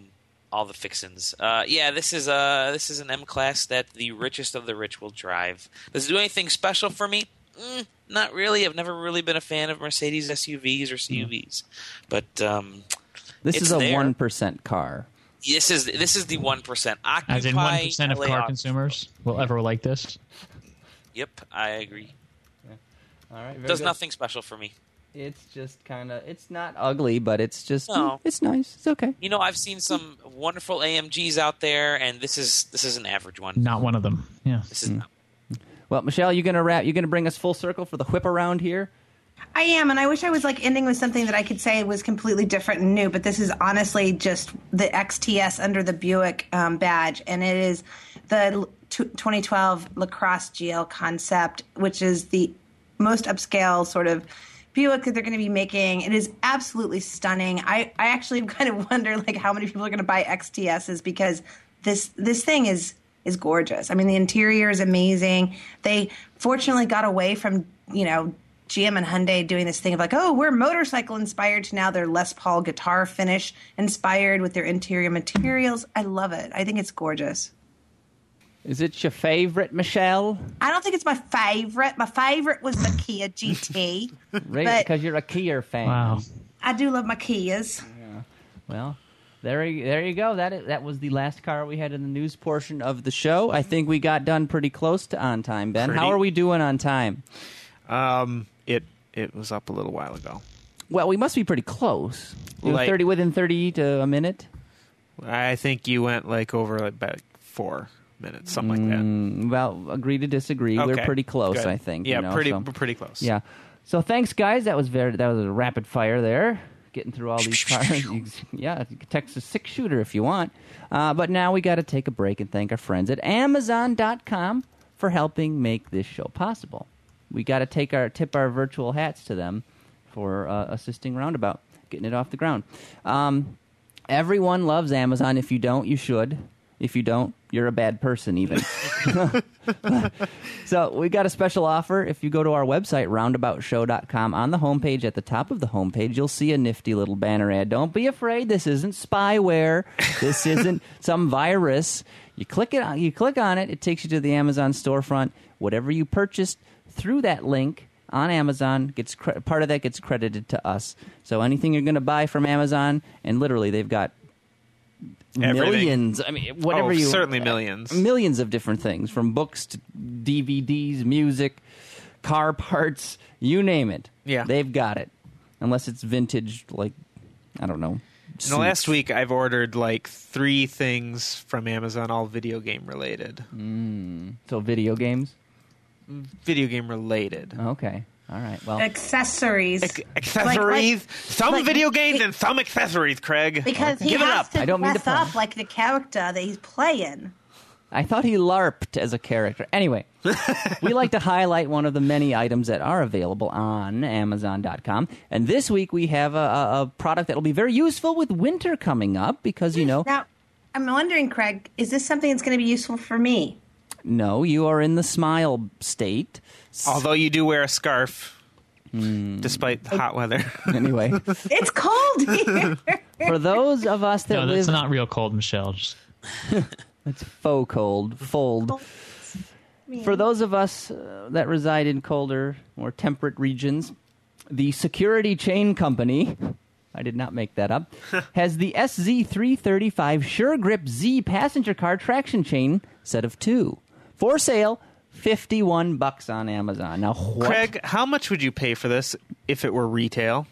all the fixins. Yeah, this is an M class that the richest of the rich will drive. Does it do anything special for me? Not really. I've never really been a fan of Mercedes SUVs or CUVs, but this is a there. 1% car. This is the 1%. Occupy As in 1% of LA car Auto. consumers will ever like this. Yep, I agree. All right, Does nothing special for me. It's just kind of, it's not ugly, but it's just, No. it's nice. It's okay. You know, I've seen some wonderful AMGs out there, and this is an average one. Not one of them. Yeah. This is not. Well, Michelle, you gonna bring us full circle for the whip around here? I am, and I wish I was like ending with something that I could say was completely different and new, but this is honestly just the XTS under the Buick badge, and it is the 2012 LaCrosse GL concept, which is the most upscale sort of Buick that they're going to be making. It is absolutely stunning. I actually kind of wonder like how many people are going to buy XTSs because this thing is gorgeous. I mean, the interior is amazing. They fortunately got away from, GM and Hyundai doing this thing of like, oh, we're motorcycle inspired, to now they're Les Paul guitar finish inspired with their interior materials. I love it. I think it's gorgeous. Is it your favorite, Michelle? I don't think it's my favorite. My favorite was the Kia GT. Right, But- because you're a Kia fan. Wow. I do love my Kias. Well, there you go. That was the last car we had in the news portion of the show. I think we got done pretty close to on time, Ben. How are we doing on time? It was up a little while ago. Well, we must be pretty close. Like- Within 30 to a minute. I think you went over about 4 minutes, something like that. Well, agree to disagree. We're Okay, pretty close, good. I think. Yeah, so- pretty close. Yeah. So thanks, guys. That was a rapid fire there, getting through all these cars. Yeah, you can text a 6-shooter if you want. But now we got to take a break and thank our friends at Amazon.com for helping make this show possible. We got to tip our virtual hats to them for assisting Roundabout, getting it off the ground. Everyone loves Amazon. If you don't, you should. If you don't, you're a bad person even. So we got a special offer. If you go to our website, roundaboutshow.com, on the homepage, at the top of the homepage, you'll see a nifty little banner ad. Don't be afraid. This isn't spyware. This isn't some virus. You click on it. It takes you to the Amazon storefront. Whatever you purchased through that link on Amazon, part of that gets credited to us. So anything you're going to buy from Amazon, and literally they've got Everything. millions. I mean, whatever certainly millions. Millions of different things, from books to DVDs, music, car parts, you name it. Yeah. They've got it. Unless it's vintage, like, I don't know. In the last week, I've ordered 3 things from Amazon, all video game related. So video games? Video game related. Okay. All right. Well, Accessories. Accessories. Some like- video games and some accessories, Craig. Because he Give it has up. to I don't mean to dress up pun. like the character that he's playing. I thought he LARPed as a character. Anyway, we like to highlight one of the many items that are available on Amazon.com. And this week we have a product that will be very useful with winter coming up because, Now, I'm wondering, Craig, is this something that's going to be useful for me? no, you are in the smile state. Although you do wear a scarf, despite the hot weather. Anyway, It's cold here. for those of us that No, live... that's not real cold, Michelle. Just It's faux cold, fold. For those of us that reside in colder, more temperate regions, the Security Chain Company, I did not make that up, has the SZ335 Sure Grip Z passenger car traction chain set of 2. For sale, $51 on Amazon. Now, what? Craig, how much would you pay for this if it were retail?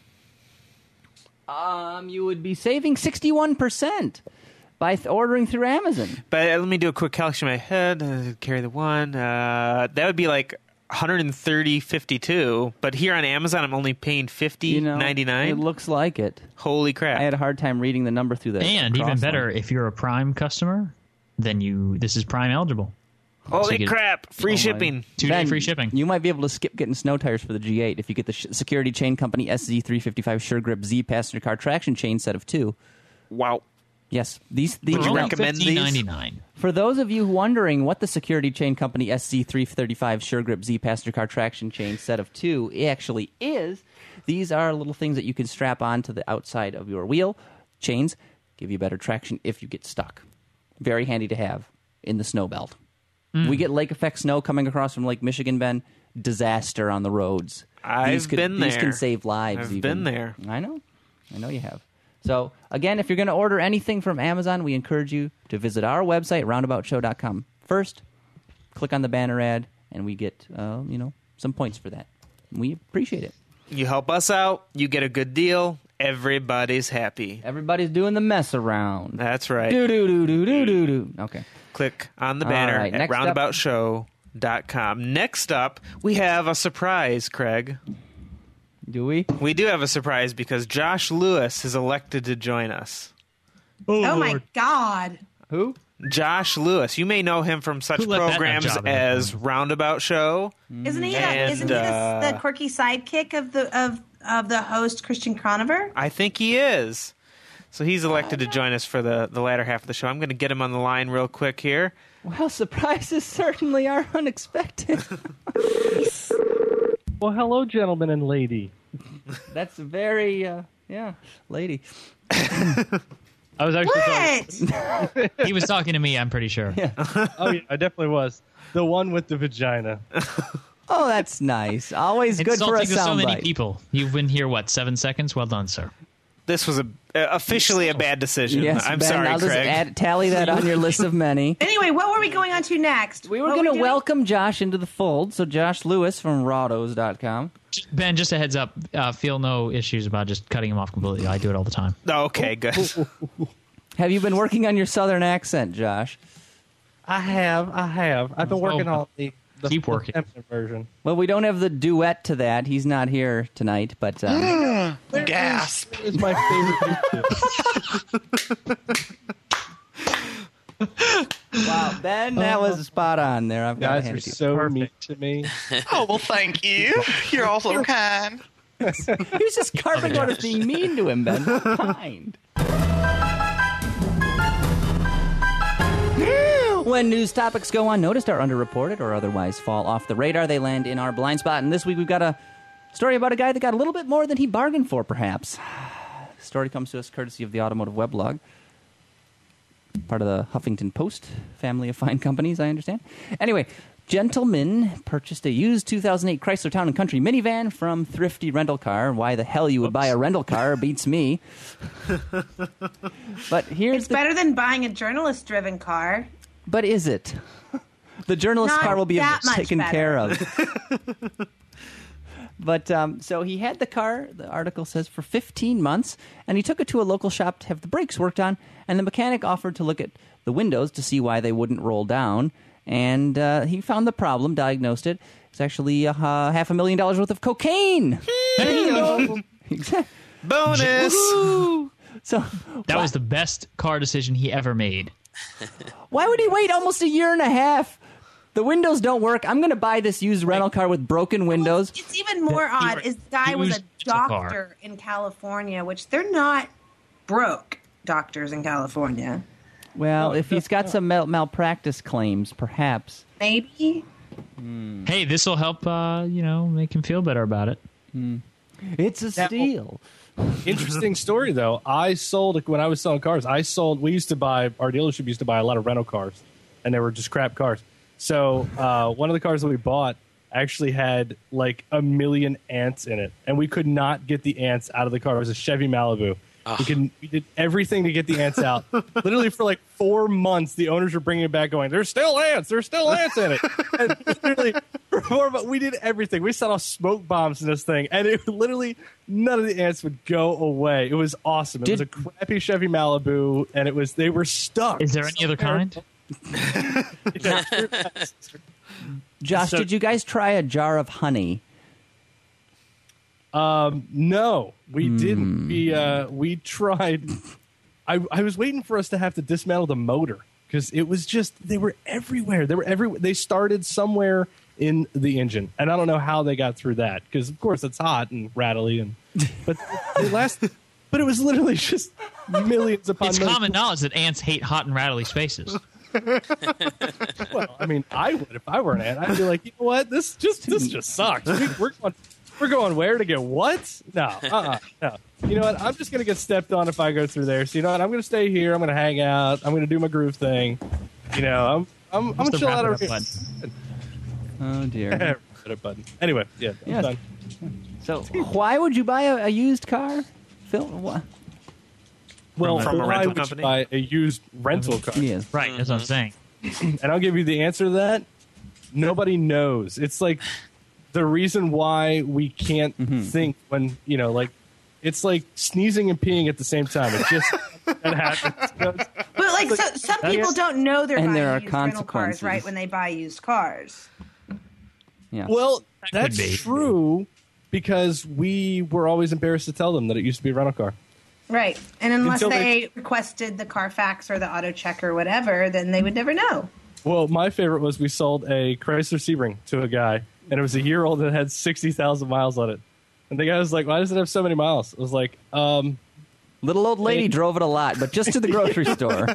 You would be saving 61% by ordering through Amazon. But let me do a quick calculation in my head. Carry the one. That would be $130.52. But here on Amazon, I'm only paying $50.99. It looks like it. Holy crap! I had a hard time reading the number through the and even cross better, line. if you're a Prime customer, then this is Prime eligible. Holy So you get crap! Free Oh my. shipping. 2-day Ben, free shipping. You might be able to skip getting snow tires for the G8 if you get the Security Chain Company SZ355 Sure Grip Z passenger car traction chain set of 2. Wow. Yes, these For only recommend these? $15.99. For those of you wondering what the Security Chain Company SZ335 Sure Grip Z passenger car traction chain set of 2 actually is, these are little things that you can strap on to the outside of your wheel chains. give you better traction if you get stuck. Very handy to have in the snow belt. We get lake effect snow coming across from Lake Michigan, Ben. Disaster on the roads. I've been there. These can save lives. I've been there. I know you have. So, again, if you're going to order anything from Amazon, we encourage you to visit our website, roundaboutshow.com. First, click on the banner ad, and we get, some points for that. We appreciate it. You help us out, you get a good deal, everybody's happy. Everybody's doing the mess around. That's right. Do. Okay. Click on the banner right, at roundaboutshow.com. Next up, we have a surprise, Craig. Do we? We do have a surprise because Josh Lewis is elected to join us. Oh my God. Who? Josh Lewis. You may know him from such Who let that programs job as Roundabout Show. Isn't he And, the quirky sidekick of the host Christian Conover? I think he is. So he's elected to join us for the latter half of the show. I'm going to get him on the line real quick here. Well, surprises certainly are unexpected. Well, hello, gentlemen and lady. That's very, lady. I was actually What? He was talking to me, I'm pretty sure. Oh, yeah, I definitely was. The one with the vagina. Oh, that's nice. Always good for a Insulting to so many soundbite. people. You've been here, 7 seconds? Well done, sir. This was officially a bad decision. Yes, I'm Ben, sorry, I'll just Craig. tally that on your list of many. Anyway, what were we going on to next? We were What going to doing? welcome Josh into the fold. So Josh Lewis from Rawdos.com. Ben, just a heads up. Feel no issues about just cutting him off completely. I do it all the time. Okay, good. Have you been working on your southern accent, Josh? I have. I've been working on the Keep working. feminine version. Well, we don't have the duet to that. He's not here tonight, but Gasp. It's my favorite. wow, Ben, that was spot on there. I've You got to guys hand are it to you. so mean to me. Oh, well, thank you. You're all so kind. He was just carping on us being mean to him, Ben. Kind. When news topics go unnoticed, are underreported, or otherwise fall off the radar, they land in our blind spot. And this week we've got a story about a guy that got a little bit more than he bargained for, perhaps. The story comes to us courtesy of the Automotive Weblog, part of the Huffington Post family of fine companies, I understand. Anyway, gentleman purchased a used 2008 Chrysler Town & Country minivan from Thrifty Rental Car. Why the hell you would buy a rental car beats me. But here's It's better than buying a journalist-driven car. But is it? The journalist Not car will be that much taken better. care of. But so he had the car, the article says, for 15 months, and he took it to a local shop to have the brakes worked on, and the mechanic offered to look at the windows to see why they wouldn't roll down, and he found the problem, diagnosed it. It's actually $500,000 worth of cocaine. There you go. Bonus! Woo! So That was the best car decision he ever made. why would he wait almost a year and a half? The windows don't work. I'm going to buy this used rental car with broken windows. It's even more odd. Is the guy was a used a car. doctor in California, which they're not broke doctors in California. Well, if he's got some malpractice claims, perhaps. Maybe. Hey, this will help, make him feel better about it. It's a steal. Interesting story, though. When I was selling cars, our dealership used to buy a lot of rental cars, and they were just crap cars. So one of the cars that we bought actually had like 1 million ants in it, and we could not get the ants out of the car. It was a Chevy Malibu. We did everything to get the ants out. Literally for like 4 months, the owners were bringing it back going, there's still ants in it. And literally for 4 months, we did everything. We set off smoke bombs in this thing, and it literally none of the ants would go away. It was awesome. It was a crappy Chevy Malibu, and they were stuck. Is there any other kind? Josh, did you guys try a jar of honey? No, we didn't. We tried. I was waiting for us to have to dismantle the motor because it was they were everywhere. They started somewhere in the engine, and I don't know how they got through that because, of course, it's hot and rattly, but But it was literally just millions upon It's millions. common knowledge that ants hate hot and rattly spaces. Well, I mean, I would if I were an ant. I'd be like, you know what? This just sucks. We're going where to get what? No, no. you know what? I'm just going to get stepped on if I go through there. So, you know what? I'm going to stay here. I'm going to hang out. I'm going to do my groove thing. You know, I'm going to chill out over here. Oh, dear. Button. Anyway, yeah. Yes. Done. So why would you buy a used car? Phil, what? Well, From a why rental would you company? buy a used rental car? Yes. Right, that's what I'm saying. And I'll give you the answer to that. Nobody knows. It's like the reason why we can't think when, you know, like, it's like sneezing and peeing at the same time. It just that happens. But like, so some people don't know they're And buying there are used rental cars, consequences. right? When they buy used cars. Yeah. Well, could that's be. true because we were always embarrassed to tell them that it used to be a rental car. Right. And unless Until they requested the Carfax or the auto check or whatever, then they would never know. Well, my favorite was we sold a Chrysler Sebring to a guy, and it was a year old and had 60,000 miles on it. And the guy was like, why does it have so many miles? I was like, Little old lady drove it a lot, but just to the grocery store.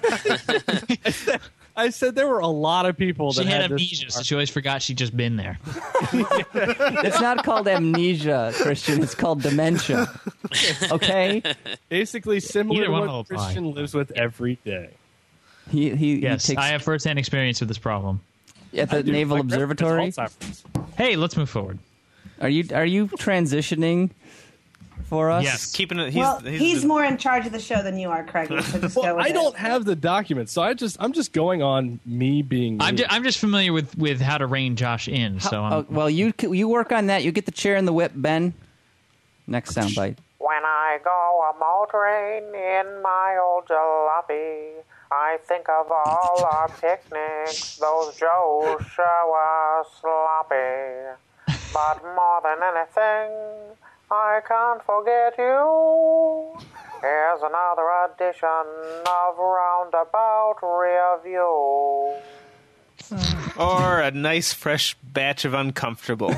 I said there were a lot of people that She had this amnesia, car. so she always forgot she'd just been there. It's not called amnesia, Christian. It's called dementia. Okay? Basically similar Either to one what will apply. Christian lives with every day. He Yes, takes I have firsthand experience with this problem. at the Naval My grandpa Observatory. has Alzheimer's. Hey, let's move forward. Are you transitioning for us? Yes. Keeping it. He's more in charge of the show than you are, Craigie. So just go Well, with I it. don't have the documents, so I'm just going on me being me. I'm just familiar with how to rein Josh in. So I'm, Well, you work on that. You get the chair and the whip, Ben. Next soundbite. When I go a motoring in my old jalopy, I think of all our picnics, those Joes sure were sloppy. But more than anything, I can't forget you. Here's another edition of Roundabout Review. Or a nice fresh batch of Uncomfortable.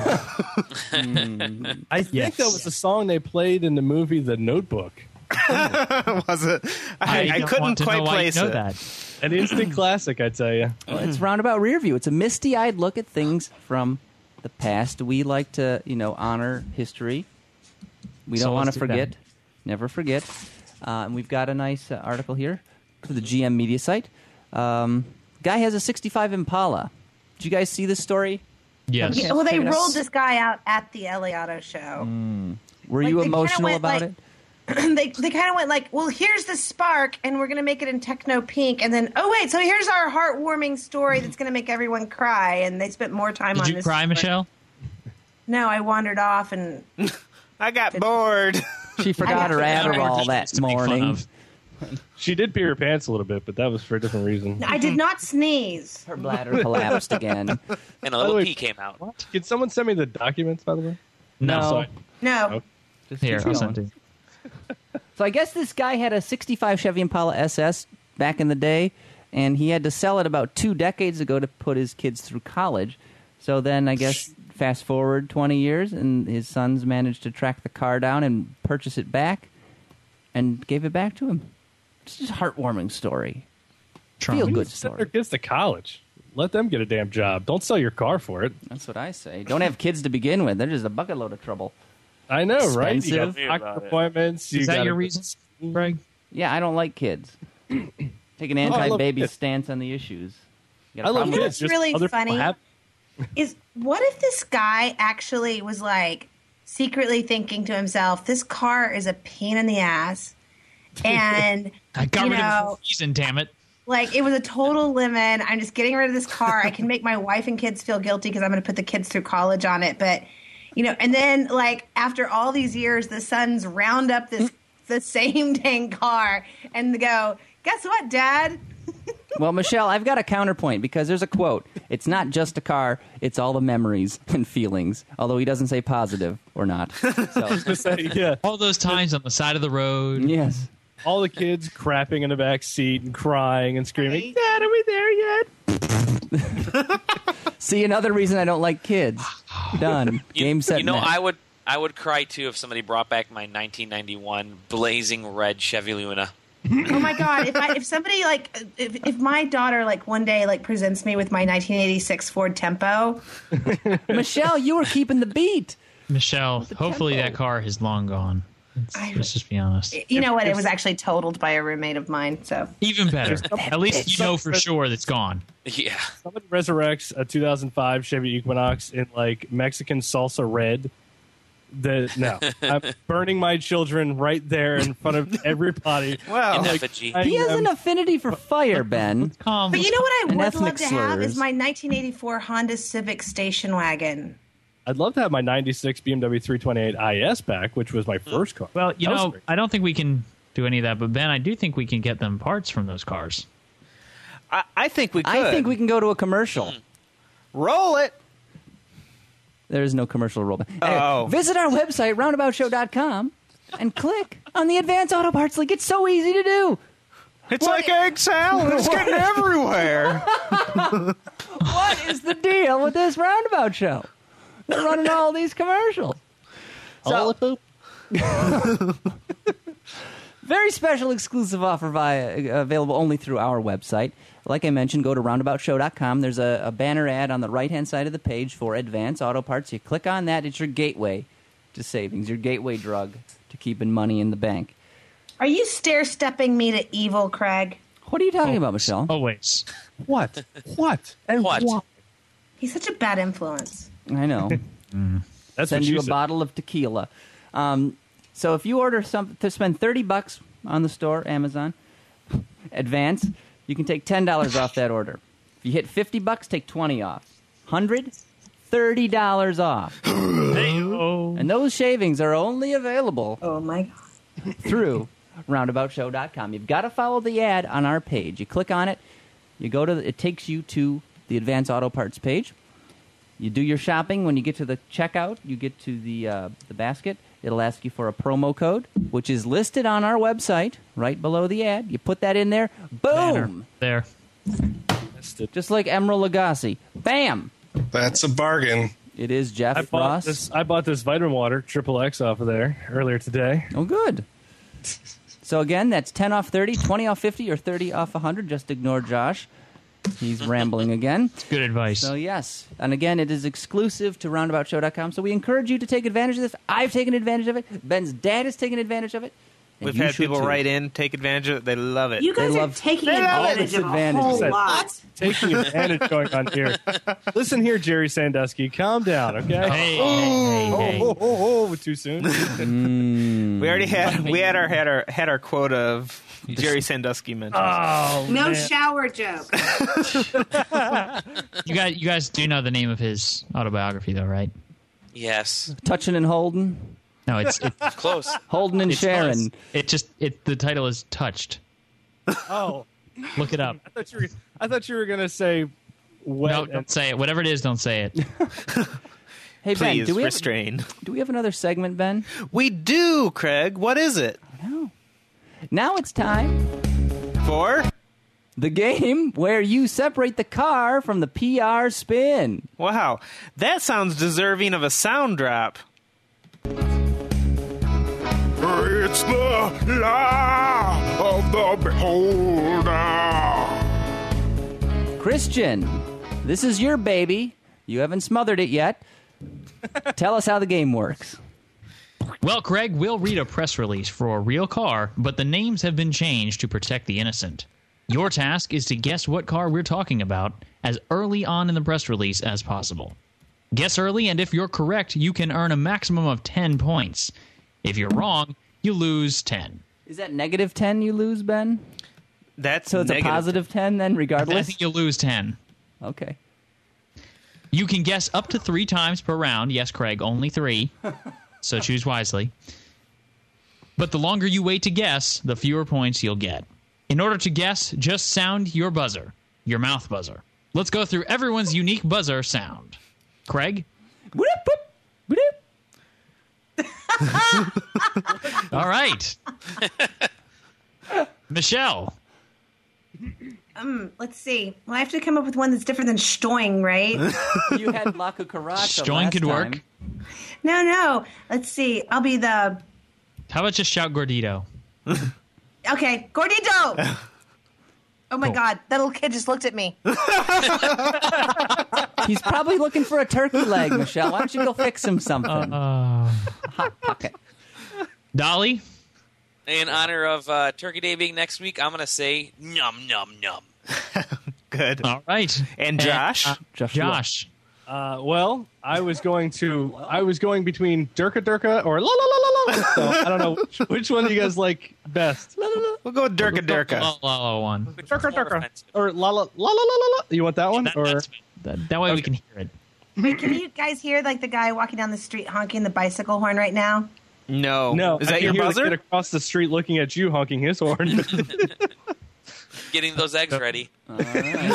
I think that was a song they played in the movie The Notebook. Was it? I don't couldn't want to quite know why place you know it. that. An instant classic, I tell you. Well, it's Roundabout Rear View. It's a misty-eyed look at things from the past. We like to, honor history. We So don't want let's to do that. forget. Never forget. And we've got a nice article here for the GM Media site. Guy has a 65 Impala. Did you guys see this story? Yes. Yeah. Well, they Check it out. rolled this guy out at the LA Auto Show. Were Like, you they kinda emotional went about like- it? They kind of went like, well, here's the spark, and we're going to make it in techno pink. And then, oh, wait, so here's our heartwarming story that's going to make everyone cry. And they spent more time on Did you this. cry, story. Michelle? No, I wandered off and I got bored. She forgot her Adderall that To make fun morning. of. She did pee her pants a little bit, but that was for a different reason. I did not sneeze. Her bladder collapsed again. And a little way- pee came out. Can someone send me the documents, by the way? No. Sorry. No. Just Here, keep I'll going. send it. So I guess this guy had a 65 Chevy Impala SS back in the day, and he had to sell it about 2 decades ago to put his kids through college. So then I guess fast forward 20 years, and his sons managed to track the car down and purchase it back and gave it back to him. It's just a heartwarming story. Feel Charming. good Send their story. kids to college. Let them get a damn job. Don't sell your car for it. That's what I say. Don't have kids to begin with. They're just a bucket load of trouble. I know, right? You got Expensive. doctor appointments. Is that gotta- your reason, Greg? Yeah, I don't like kids. Take an I love anti-baby kids. stance on the issues. You got a I love problem with kids. what's Just really other people funny? have- Is what if this guy actually was like secretly thinking to himself, this car is a pain in the ass. And, I got you rid of it for know, a reason, damn it. like it was a total lemon. I'm just getting rid of this car. I can make my wife and kids feel guilty because I'm going to put the kids through college on it. But, and then like after all these years, the sons round up the same dang car and go, guess what, Dad? Well, Michelle, I've got a counterpoint because there's a quote. It's not just a car, it's all the memories and feelings, although he doesn't say positive or not. So, Just say, yeah, All those times on the side of the road. yes. all the kids crapping in the back seat and crying and screaming, Right. Dad, are we there yet? See, another reason I don't like kids. Done. Game, set, match. I would cry too if somebody brought back my 1991 blazing red Chevy Luna. Oh my God! If somebody like if my daughter like one day like presents me with my 1986 Ford Tempo, Michelle, you were keeping the beat. Michelle, hopefully tempo? that car is long gone. Let's just be honest. You know what? It was actually totaled by a roommate of mine. So Even better. At least you know for sure that's gone. Yeah. Somebody resurrects a 2005 Chevy Equinox in like Mexican salsa red. No, I'm burning my children right there in front of everybody. Wow. In Like, effigy. I He has am- an affinity for fire, Ben. But you know what I And would ethnic love to have slurs. is my 1984 Honda Civic station wagon. I'd love to have my 96 BMW 328 IS back, which was my first car. Well, you That was know, great. I don't think we can do any of that, but Ben, I do think we can get them parts from those cars. I think we could. I think we can go to a commercial. roll it. There is no commercial rollback. Anyway, Oh. visit our website, roundaboutshow.com, and click on the Advanced Auto Parts link. It's so easy to do. It's like egg salad. It's getting everywhere. What is the deal with this Roundabout Show? They're running all these commercials. All the poop. Very special exclusive offer available only through our website. Like I mentioned, go to roundaboutshow.com. There's a banner ad on the right-hand side of the page for Advanced Auto Parts. You click on that. It's your gateway to savings, your gateway drug to keeping money in the bank. Are you stair-stepping me to evil, Craig? What are you talking about, Michelle? Always. What? What? And What? why? He's such a bad influence. I know. That's Send what you you a said. bottle of tequila. So if you order to spend $30 on the store, Amazon, advance, you can take $10 off that order. If you hit $50, take $20 off. $100, $30 off. Hey-o. And those shavings are only available Oh, my God. through roundaboutshow.com. You've got to follow the ad on our page. You click on it, you go to it takes you to the Advanced Auto Parts page. You do your shopping. When you get to the checkout, you get to the basket. It'll ask you for a promo code, which is listed on our website right below the ad. You put that in there. Boom! There. Just like Emerald Lagasse. Bam! That's a bargain. It is Jeff I bought Ross. I bought this vitamin water, Triple X, off of there earlier today. Oh, good. So again, that's 10 off 30, 20 off 50, or 30 off 100. Just ignore Josh. He's rambling again. Good advice. So yes, and again, it is exclusive to roundaboutshow.com. So we encourage you to take advantage of this. I've taken advantage of it. Ben's dad has taken advantage of it. and We've you had should people too. write in, take advantage of it. They love it. You guys They are love- taking they love advantage its of a whole advantages. lot. Taking advantage going on here. Listen here, Jerry Sandusky. Calm down, okay? Hey. Too soon. We already had our quota of Jerry Sandusky mentions. Oh, No man. shower joke. You guys do know the name of his autobiography, though, right? Yes. Touching and holding, No, it's Close. holding and sharing. the title is Touched. Oh, Look it up. I thought you were gonna say wet. No, don't say it. Whatever it is, don't say it. Hey Ben, Please restrain. do we have another segment, Ben? We do, Craig. What is it? No. Now it's time. For? The game where you separate the car from the PR spin. Wow. That sounds deserving of a sound drop. It's the law of the beholder. Christian, this is your baby. You haven't smothered it yet. Tell us how the game works. Well, Craig, we'll read a press release for a real car, but the names have been changed to protect the innocent. Your task is to guess what car we're talking about as early on in the press release as possible. Guess early, and if you're correct, you can earn a maximum of 10 points. If you're wrong, you lose 10. Is that negative 10 you lose, Ben? That's So it's negative. a positive 10 then, I regardless? think you'll lose 10. Okay. You can guess up to 3 times per round. Yes, Craig, only 3. So choose wisely. But the longer you wait to guess, the fewer points you'll get. In order to guess, just sound your buzzer, your mouth buzzer. Let's go through everyone's unique buzzer sound. Craig? Whoop, whoop, whoop. All right. Michelle? Let's see. Well, I have to come up with one that's different than Stoing, right? You had La Cucaracha Stoing last could work. time. No. Let's see. I'll be the... How about just shout Gordito? Okay, Gordito! Oh my God, that little kid just looked at me. He's probably looking for a turkey leg, Michelle. Why don't you go fix him something? Hot Pocket. Dolly? In honor of Turkey Day being next week, I'm going to say num, num, num. Good. All right. And Josh? Josh. Well, I was going between Durka Durka or La La La La La. So I don't know which one do you guys like best. La, la, la. We'll go with Durka Durka. La one. Durka Durka or La La La La La La. You want that one? That way we can hear it. Wait, can you guys hear like the guy walking down the street honking the bicycle horn right now? No. No. Is that your I can hear buzzer? the kid across the street looking at you honking his horn. Getting those eggs ready. All right.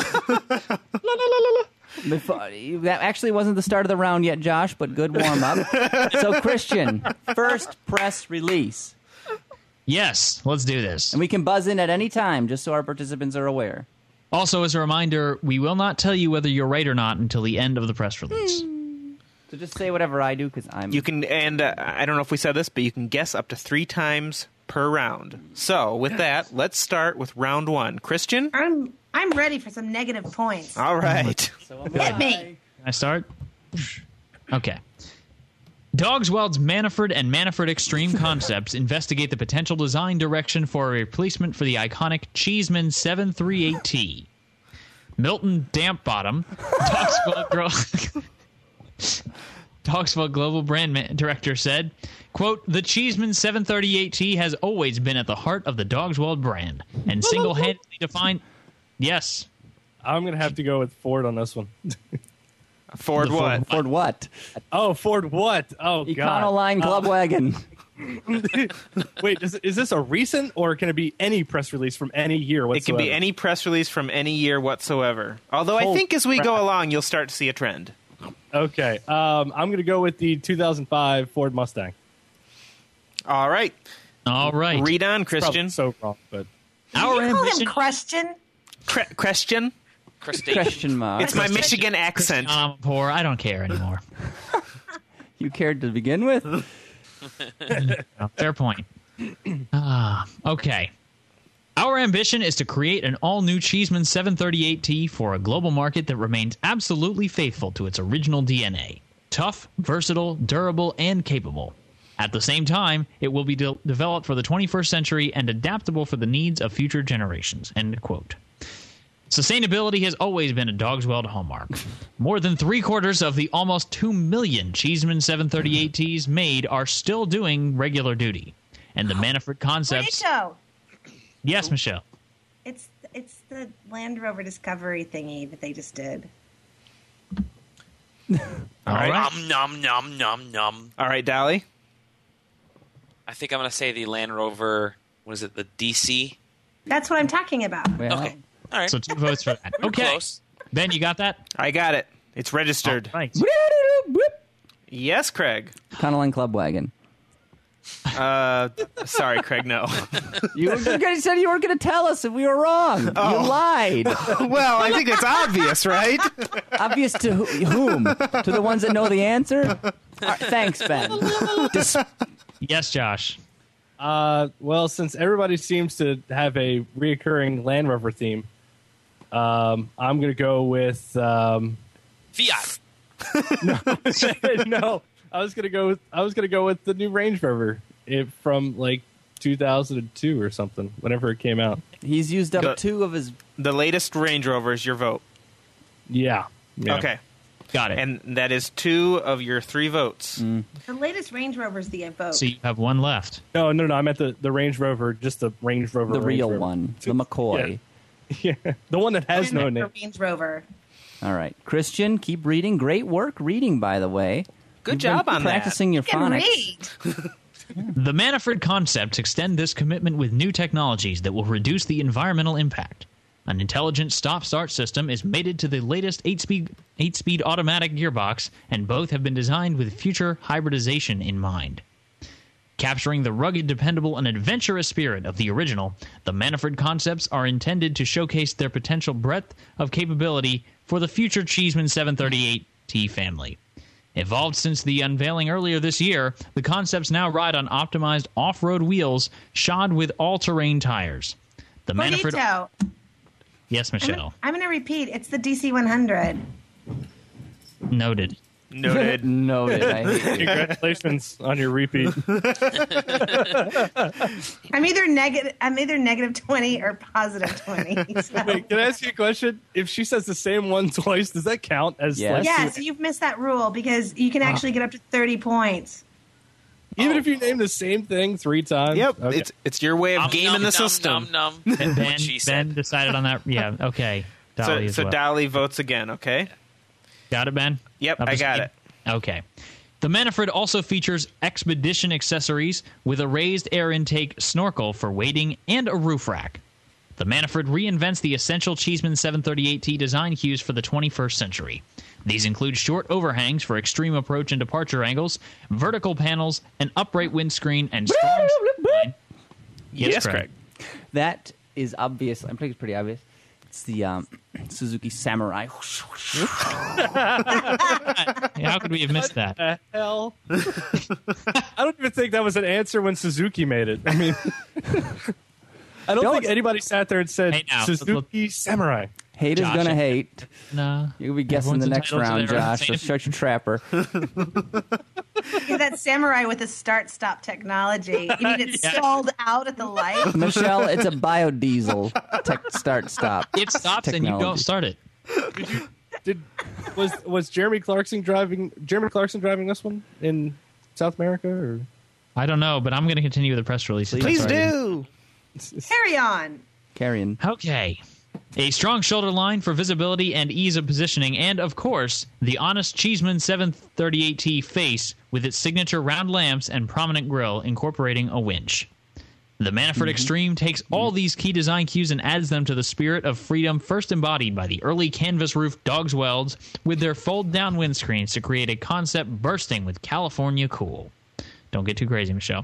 That actually wasn't the start of the round yet, Josh, but good warm-up. So, Christian, first press release. Yes, let's do this. And we can buzz in at any time, just so our participants are aware. Also, as a reminder, we will not tell you whether you're right or not until the end of the press release. So just say whatever I do, because I'm... You can, and I don't know if we said this, but you can guess up to 3 times per round. So, with that, let's start with round 1. Christian? I'm ready for some negative points. All right. Hit me. Can I start? Okay. Dogswell's Manafort and Manafort Extreme concepts investigate the potential design direction for a replacement for the iconic Cheeseman 738T. Milton Dampbottom, Dogswell Global Brand Director said, quote, the Cheeseman 738T has always been at the heart of the Dogswell brand and single-handedly defined... Yes. I'm going to have to go with Ford on this one. Ford what? Ford what? Oh, Ford what? Oh, God. Econoline Club Wagon. Wait, is this a recent, or can it be any press release from any year whatsoever? It can be any press release from any year whatsoever. Although I think as we go along, you'll start to see a trend. Okay. I'm going to go with the 2005 Ford Mustang. All right. All right. Read on, Christian. So wrong, but... Did you call him Christian? Question? Question mark. It's my Michigan accent. I'm poor. I don't care anymore. You cared to begin with? Fair point. Okay. Our ambition is to create an all-new Cheeseman 738T for a global market that remains absolutely faithful to its original DNA. Tough, versatile, durable, and capable. At the same time, it will be developed for the 21st century and adaptable for the needs of future generations. End quote. Sustainability has always been a Dogswell hallmark. More than 3/4 of the almost 2 million Cheeseman 738Ts made are still doing regular duty. And the Manafort concepts... Rachel. Yes, Michelle. It's the Land Rover Discovery thingy that they just did. All right. Num, num, num, num. All right, Dolly. I think I'm going to say the Land Rover, what is it, the DC? That's what I'm talking about. Well, Okay. All right. So 2 votes for that. Okay. Close. Ben, you got that? I got it. It's registered. All right. Yes, Craig. Econoline Club Wagon. Sorry, Craig, no. You said you weren't going to tell us if we were wrong. You lied. Well, I think it's obvious, right? Obvious to whom? To the ones that know the answer? Thanks, Ben. Yes, Josh. Well, since everybody seems to have a reoccurring Land Rover theme, I'm going to go with... Fiat. No, I was going to go with the new Range Rover from like 2002 or something, whenever it came out. He's used up 2 of his... The latest Range Rover is your vote. Yeah. Okay. Got it. And that is 2 of your 3 votes. The latest Range Rover's the vote. So you have 1 left. No, I meant the Range Rover, just the Range Rover. The Range real Rover. one. The McCoy. Yeah, the one that has no name. Range Rover. All right. Christian, keep reading. Great work reading, by the way. Good You've job been on that. practicing your You can phonics. read. The Manafort concepts extend this commitment with new technologies that will reduce the environmental impact. An intelligent stop-start system is mated to the latest 8-speed automatic gearbox, and both have been designed with future hybridization in mind. Capturing the rugged, dependable, and adventurous spirit of the original, the Manafort concepts are intended to showcase their potential breadth of capability for the future Cheeseman 738T family. Evolved since the unveiling earlier this year, the concepts now ride on optimized off-road wheels shod with all-terrain tires. The Manafort... Bonito. Yes, Michelle. I'm going to repeat. It's the DC 100. Noted. Noted. Noted. I hate you. Congratulations on your repeat. I'm either negative 20 or positive 20. So. Wait, can I ask you a question? If she says the same one twice, does that count as Yes. like, Yeah, so you've missed that rule because you can actually get up to 30 points. even if you name the same thing 3 times? Yep, Okay. it's your way of gaming the system. And What she said. Ben decided on that. Yeah, okay. Dolly as So well. Dolly votes again, okay? Got it, Ben? Yep, Up I to got speed? it. Okay. The Manfred also features expedition accessories with a raised air intake snorkel for wading and a roof rack. The Manfred reinvents the essential Cheeseman 738T design cues for the 21st century. These include short overhangs for extreme approach and departure angles, vertical panels, an upright windscreen, and strong... Yes, Craig. That is obvious. I think it's pretty obvious. It's the Suzuki Samurai. How could we have missed that? The hell? I don't even think that was an answer when Suzuki made it. I mean, I don't think anybody sat there and said Hey, now, Suzuki Samurai. Hate is Josh, gonna hate. No. You'll be guessing the Everyone's next entitled to round, their Josh. So opinion. shut your trapper. Yeah, that samurai with the start-stop technology. You mean it's stalled out at the light? Michelle, it's a biodiesel start-stop. It stops and you don't technology. start it. Was Jeremy Clarkson driving this one in South America? Or I don't know, but I'm going to continue with the press release. if Please that's all right. do. Carry on. Carrying. Okay. A strong shoulder line for visibility and ease of positioning, and, of course, the Honest Cheeseman 738T face with its signature round lamps and prominent grille incorporating a winch. The Manfred Extreme takes all these key design cues and adds them to the spirit of freedom first embodied by the early canvas roof Dogs Welds with their fold-down windscreens to create a concept bursting with California cool. Don't get too crazy, Michelle.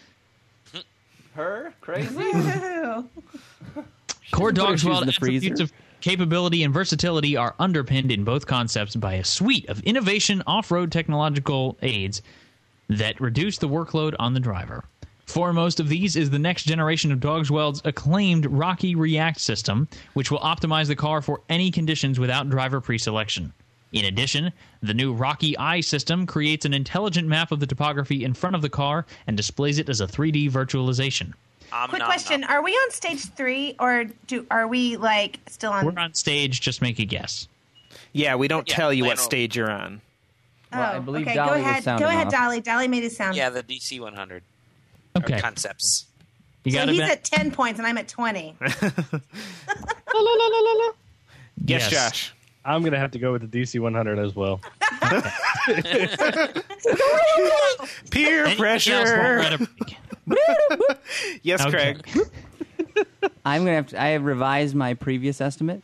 Her? Crazy? Woo. Core put her Dogs shoes Weld in the freezer. attributes of capability and versatility are underpinned in both concepts by a suite of innovation off-road technological aids that reduce the workload on the driver. Foremost of these is the next generation of Dogs Weld's acclaimed Rocky React system, which will optimize the car for any conditions without driver pre-selection. In addition, the new Rocky Eye system creates an intelligent map of the topography in front of the car and displays it as a 3D virtualization. Quick question: are we on stage 3, or are we like still on? We're on stage, just make a guess. Yeah, we don't tell you what plan stage you're on. Oh, Well, I believe okay. Dolly Go was ahead. sounding Go ahead, off. Dolly. Dolly made his sound. Yeah, the DC 100 Okay. concepts. You So got he's it, Ben? at 10 points and I'm at 20. Yes, Josh. I'm going to have to go with the DC 100 as well. Peer Anything else pressure. while we're at a break? Yes, Okay. Craig. I'm gonna have to. I have revised my previous estimate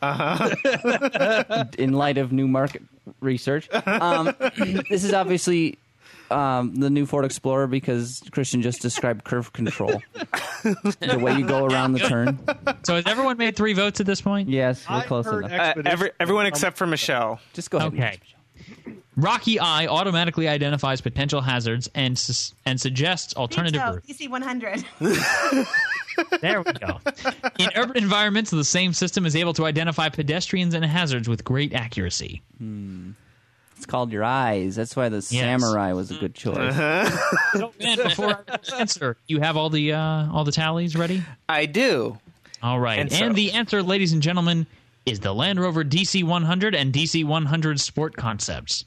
in light of new market research. This is obviously the new Ford Explorer because Christian just described curve control, the way you go around the turn. So has everyone made 3 votes at this point? Yes, we're I've close heard enough. Everyone except for Michelle. Just go ahead. Okay. Rocky Eye automatically identifies potential hazards and suggests alternative So, routes. DC 100. There we go. In urban environments, the same system is able to identify pedestrians and hazards with great accuracy. It's called your eyes. That's why the Samurai was a good choice. So, Ben, before I answer, you have all the tallies ready? I do. All right. And And so- the answer, ladies and gentlemen, is the Land Rover DC 100 and DC 100 Sport concepts.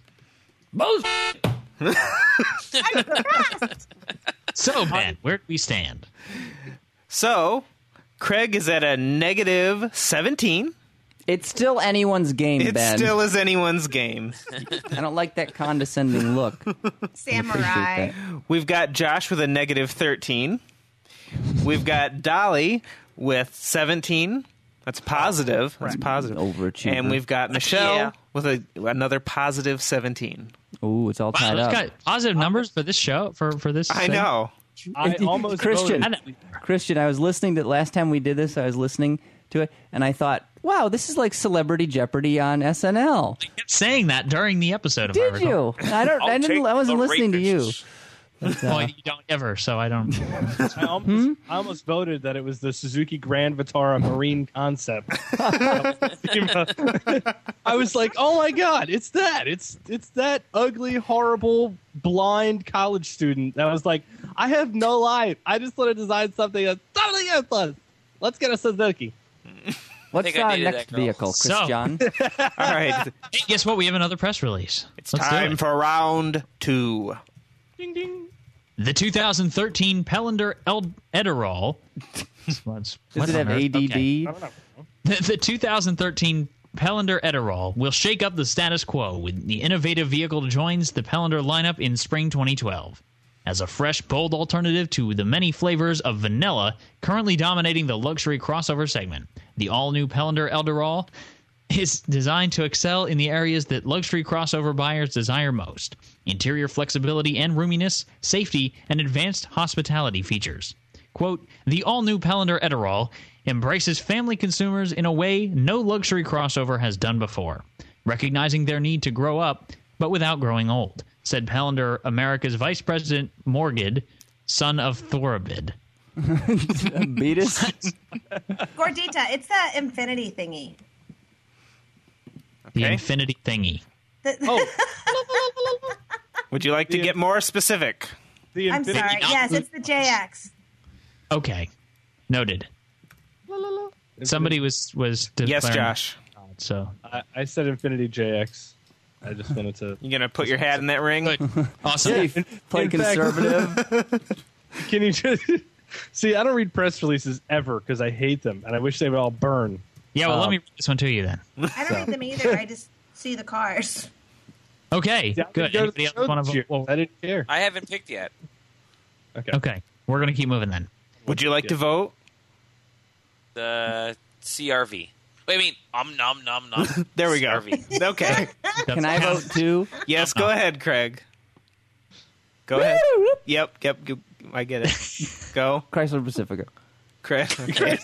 So, Ben, where do we stand? So, Craig is at a negative 17. It's still anyone's game, It Ben. still is anyone's game. I don't like that condescending look. Samurai. We've got Josh with a negative 13. We've got Dolly with 17. That's positive. That's positive. Overachiever. And we've got Michelle Yeah. with another positive 17. Ooh, it's all Wow, tied those up. got positive numbers for this show, for this. I thing? know. I almost Christian. voted. Christian, I was listening to last time we did this. I was listening to it, and I thought, "Wow, this is like Celebrity Jeopardy on SNL." I kept saying that during the episode. If I Did recall. you? I don't. I I'll didn't. take I wasn't the listening to you. rapists. Well, you don't ever, so I don't. I almost voted that it was the Suzuki Grand Vitara Marine Concept. I was like, oh my god, it's that. It's that ugly, horrible, blind college student that was like, I have no life. I just want to design something that's totally useless. Let's get a Suzuki. What's think I our dated next that girl. vehicle, So- Christian? All right. Hey, guess what? We have another press release. It's Let's do time it. for round 2. Ding ding. The 2013 Pellender Edirol. Does it have ADD? The 2013 Pellender Edirol will shake up the status quo when the innovative vehicle joins the Pellender lineup in spring 2012. As a fresh, bold alternative to the many flavors of vanilla currently dominating the luxury crossover segment, the all-new Pellender Edirol is designed to excel in the areas that luxury crossover buyers desire most: interior flexibility and roominess, safety, and advanced hospitality features. Quote, the all-new Pellender Edirol embraces family consumers in a way no luxury crossover has done before, recognizing their need to grow up, but without growing old, said Pellender America's Vice President Morgid, son of Thorabid. Beatus? Gordita, it's the infinity thingy. The Okay. infinity thingy. Would you like to get more specific? The I'm Infiniti- sorry. Yes, it's the JX. Okay. Noted. Somebody was declaring Yes, Josh. So I said Infinity JX. I just wanted to. You going to put your hat in that ring? good. Awesome. Play in fact- conservative. Can you just see? I don't read press releases ever because I hate them, and I wish they would all burn. Yeah, well, let me read this one to you then. I don't read them either. I just see the cars. Okay, See, I good. didn't go to Anybody the else show want this to year. vote? I didn't care. I haven't picked yet. Okay, we're going to keep moving then. Would you like to vote? The CRV. Wait, I mean, nom nom. There we go. CRV. Okay. Can I vote too? Yes, go ahead, Craig. Go ahead. Yep. I get it. Go, Chrysler Pacifica. Craig. Okay.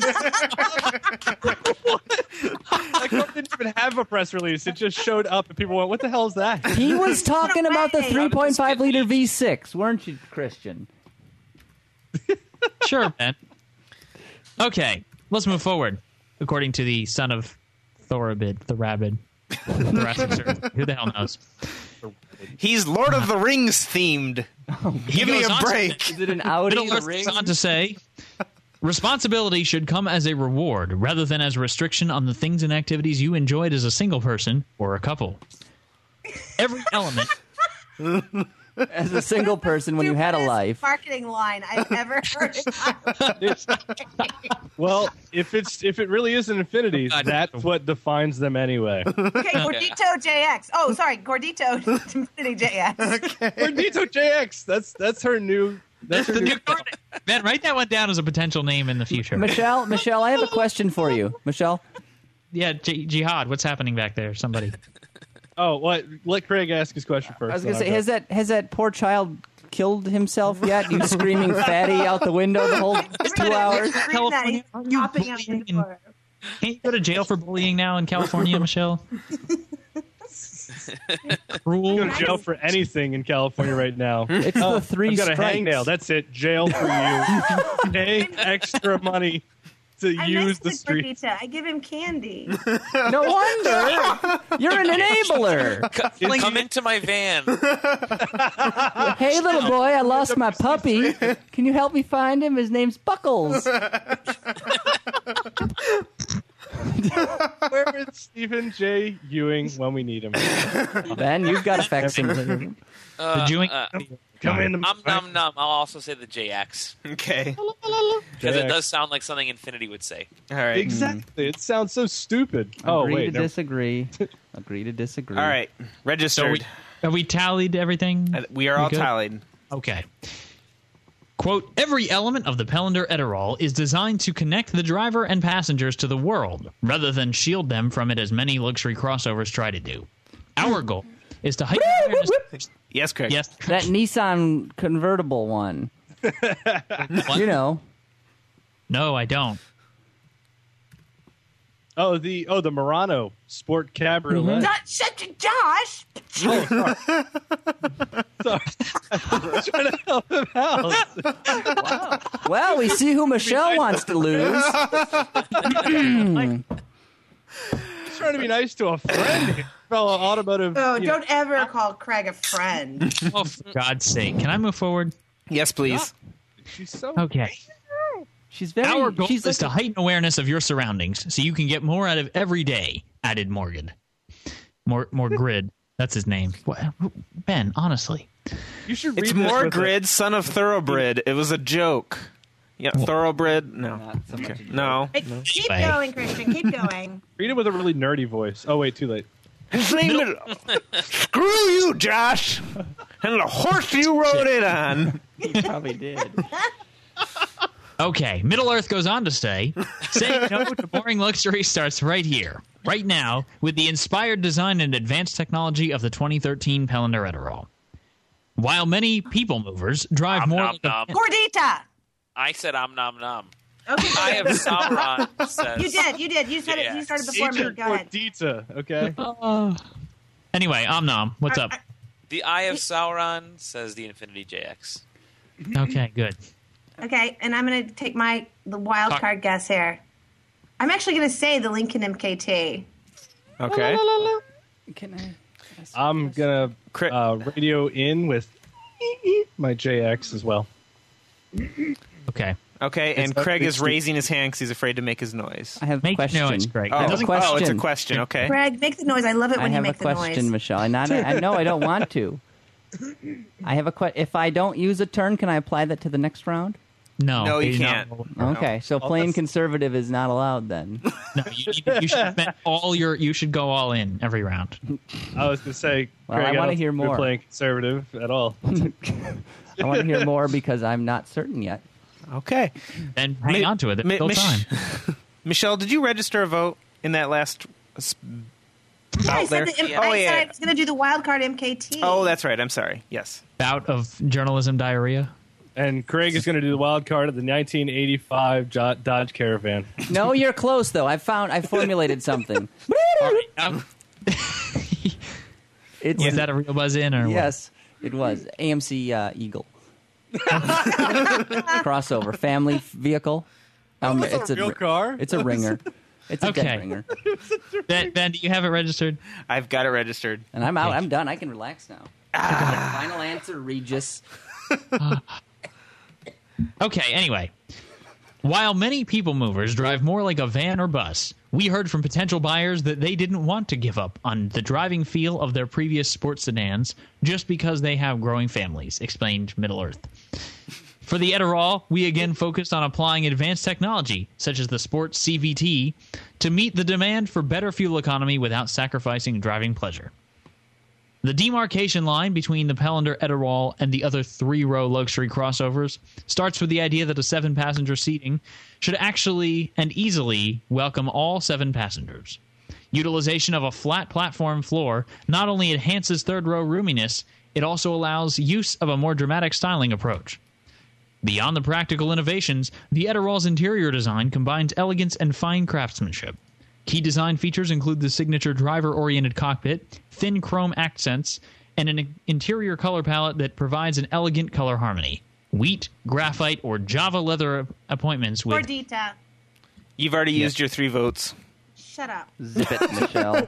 Like, I didn't even have a press release. It just showed up, and people went, "What the hell is that?" He was talking about the way. 3.5 liter V6, weren't you, Christian? Sure, Ben. Okay, let's move forward. According to the son of Thorabid, the Rabid, Thoracic surgeon. Who the hell knows? He's Lord of the Rings themed. Give me goes a on to- break. Is it an Audi? Middle Earth goes on to say, responsibility should come as a reward rather than as a restriction on the things and activities you enjoyed as a single person or a couple. Every element. As a single person when you had a Stupidest life. marketing line I've ever heard. In my life. Well, if it really is an Infinity, that's what defines them anyway. Okay, Gordito JX. Oh, sorry, Gordito Infinity JX. Gordito JX. That's her new. That's her The new. new card. Ben, write that one down as a potential name in the future. Michelle, I have a question for you. Michelle? Yeah, Jihad, what's happening back there? Somebody. Oh, what? Let Craig ask his question first. I was going to then say, I'll go. has that poor child killed himself yet? You screaming fatty out the window the whole 2 hours? Read that. He's Aren't you popping up bullying in the Can't you go to jail for bullying now in California, Michelle? Cruel. Go to jail for anything in California right now. It's the three I've got a strikes. hangnail. That's it. Jail for you. Pay extra money to I use miss the the street. Gordita. I give him candy. No wonder. You're an enabler. Come into my van. Hey, little boy, I lost my puppy. Can you help me find him? His name's Buckles. Where is Stephen J. Ewing when we need him? Ben, you've got a facsimile. The Jewing. Come in. Nom nom nom. I'll also say the JX Okay. because it does sound like something Infinity would say. All right. Exactly. It sounds so stupid. Oh, Agree wait. to never- disagree. Agree to disagree. All right. So Registered. have we tallied everything? We are all good? tallied. Okay. Quote, every element of the Pellender Edirol is designed to connect the driver and passengers to the world, rather than shield them from it as many luxury crossovers try to do. Our goal is to heighten awareness. Yes, Craig. Yes. That Nissan convertible one. You know. No, I don't. Oh, the Murano Sport Cabriolet. Not such a Josh. Oh, sorry. I'm trying to help him out. Well, we see who Michelle wants to lose. He's trying to be nice to a friend, fellow automotive. Oh, don't ever call Craig a friend. Oh, for God's sake. Can I move forward? Yes, please. She's so Okay. She's very. Our goal she's is to like heighten awareness of your surroundings so you can get more out of every day, added Morgan. More Grid. That's his name. What? Ben, honestly. You should read It's this more with Grid, son of Thoroughbred. It was a joke. Yeah, Thoroughbred. No. Not so much. Okay. No. Keep Anyway. going, Christian. Keep going. Read it with a really nerdy voice. Oh, wait, too late. His name is. Screw you, Josh. And the horse you rode it on. He probably did. Okay, Middle Earth goes on to say, saying no to boring luxury starts right here, right now, with the inspired design and advanced technology of the 2013 Pelinder Edirol. While many people movers drive Nom, more nom, like a- nom. Gordita. I said om nom nom. Okay. I have Sauron says. You did. You said it. You started before me. Agent Go ahead. Gordita, okay? Anyway, Omnom, what's up? The Eye of Sauron says the Infinity JX. Okay, good. Okay, and I'm going to take the wild card guess here. I'm actually going to say the Lincoln MKT. Okay. Can I? I'm going to radio in with my JX as well. Okay. Okay, and It's- Craig is it's- raising his hand because he's afraid to make his noise. I have a Make question. noise, Craig. Oh, It I have doesn't- a question. it's a question. Okay. Greg, make the noise. I love it I when you have a make the question, noise. Michelle. I know I don't want to. I have a question. If I don't use a turn, can I apply that to the next round? No. No, you it's not- can't. Okay, so playing conservative is not allowed then. No, you should spend you should go all in every round. I was going to say, Well, Craig, I wanna don't hear think you're more. playing conservative at all. I want to hear more because I'm not certain yet. Okay. And hang on to it. There's still time. Michelle, did you register a vote in that last Yeah, I out there? said, I Oh, said yeah. I was going to do the wild card MKT. Oh, that's right. I'm sorry. Yes. Bout of journalism diarrhea. And Craig is going to do the wild card of the 1985 Dodge Caravan. No, you're close though. I formulated something. It's Was that a real buzz in or yes, it was AMC Eagle crossover family vehicle. It's a real car? It's a ringer. It's a Okay. dead ringer. what? Ben, do you have it registered? I've got it registered. And I'm out. I'm done. I can relax now. Final answer, Regis. Okay, anyway. While many people movers drive more like a van or bus, we heard from potential buyers that they didn't want to give up on the driving feel of their previous sports sedans just because they have growing families, explained Middle Earth. For the Edirol, we again focused on applying advanced technology, such as the Sport CVT, to meet the demand for better fuel economy without sacrificing driving pleasure. The demarcation line between the Pelinder Edirol and the other three-row luxury crossovers starts with the idea that a 7-passenger seating should actually and easily welcome all 7 passengers. Utilization of a flat platform floor not only enhances third-row roominess, it also allows use of a more dramatic styling approach. Beyond the practical innovations, the Edirol's interior design combines elegance and fine craftsmanship. Key design features include the signature driver-oriented cockpit, thin chrome accents, and an interior color palette that provides an elegant color harmony. Wheat, graphite, or Java leather appointments with Gordita. You've already used your 3 votes. Shut up. Zip it, Michelle.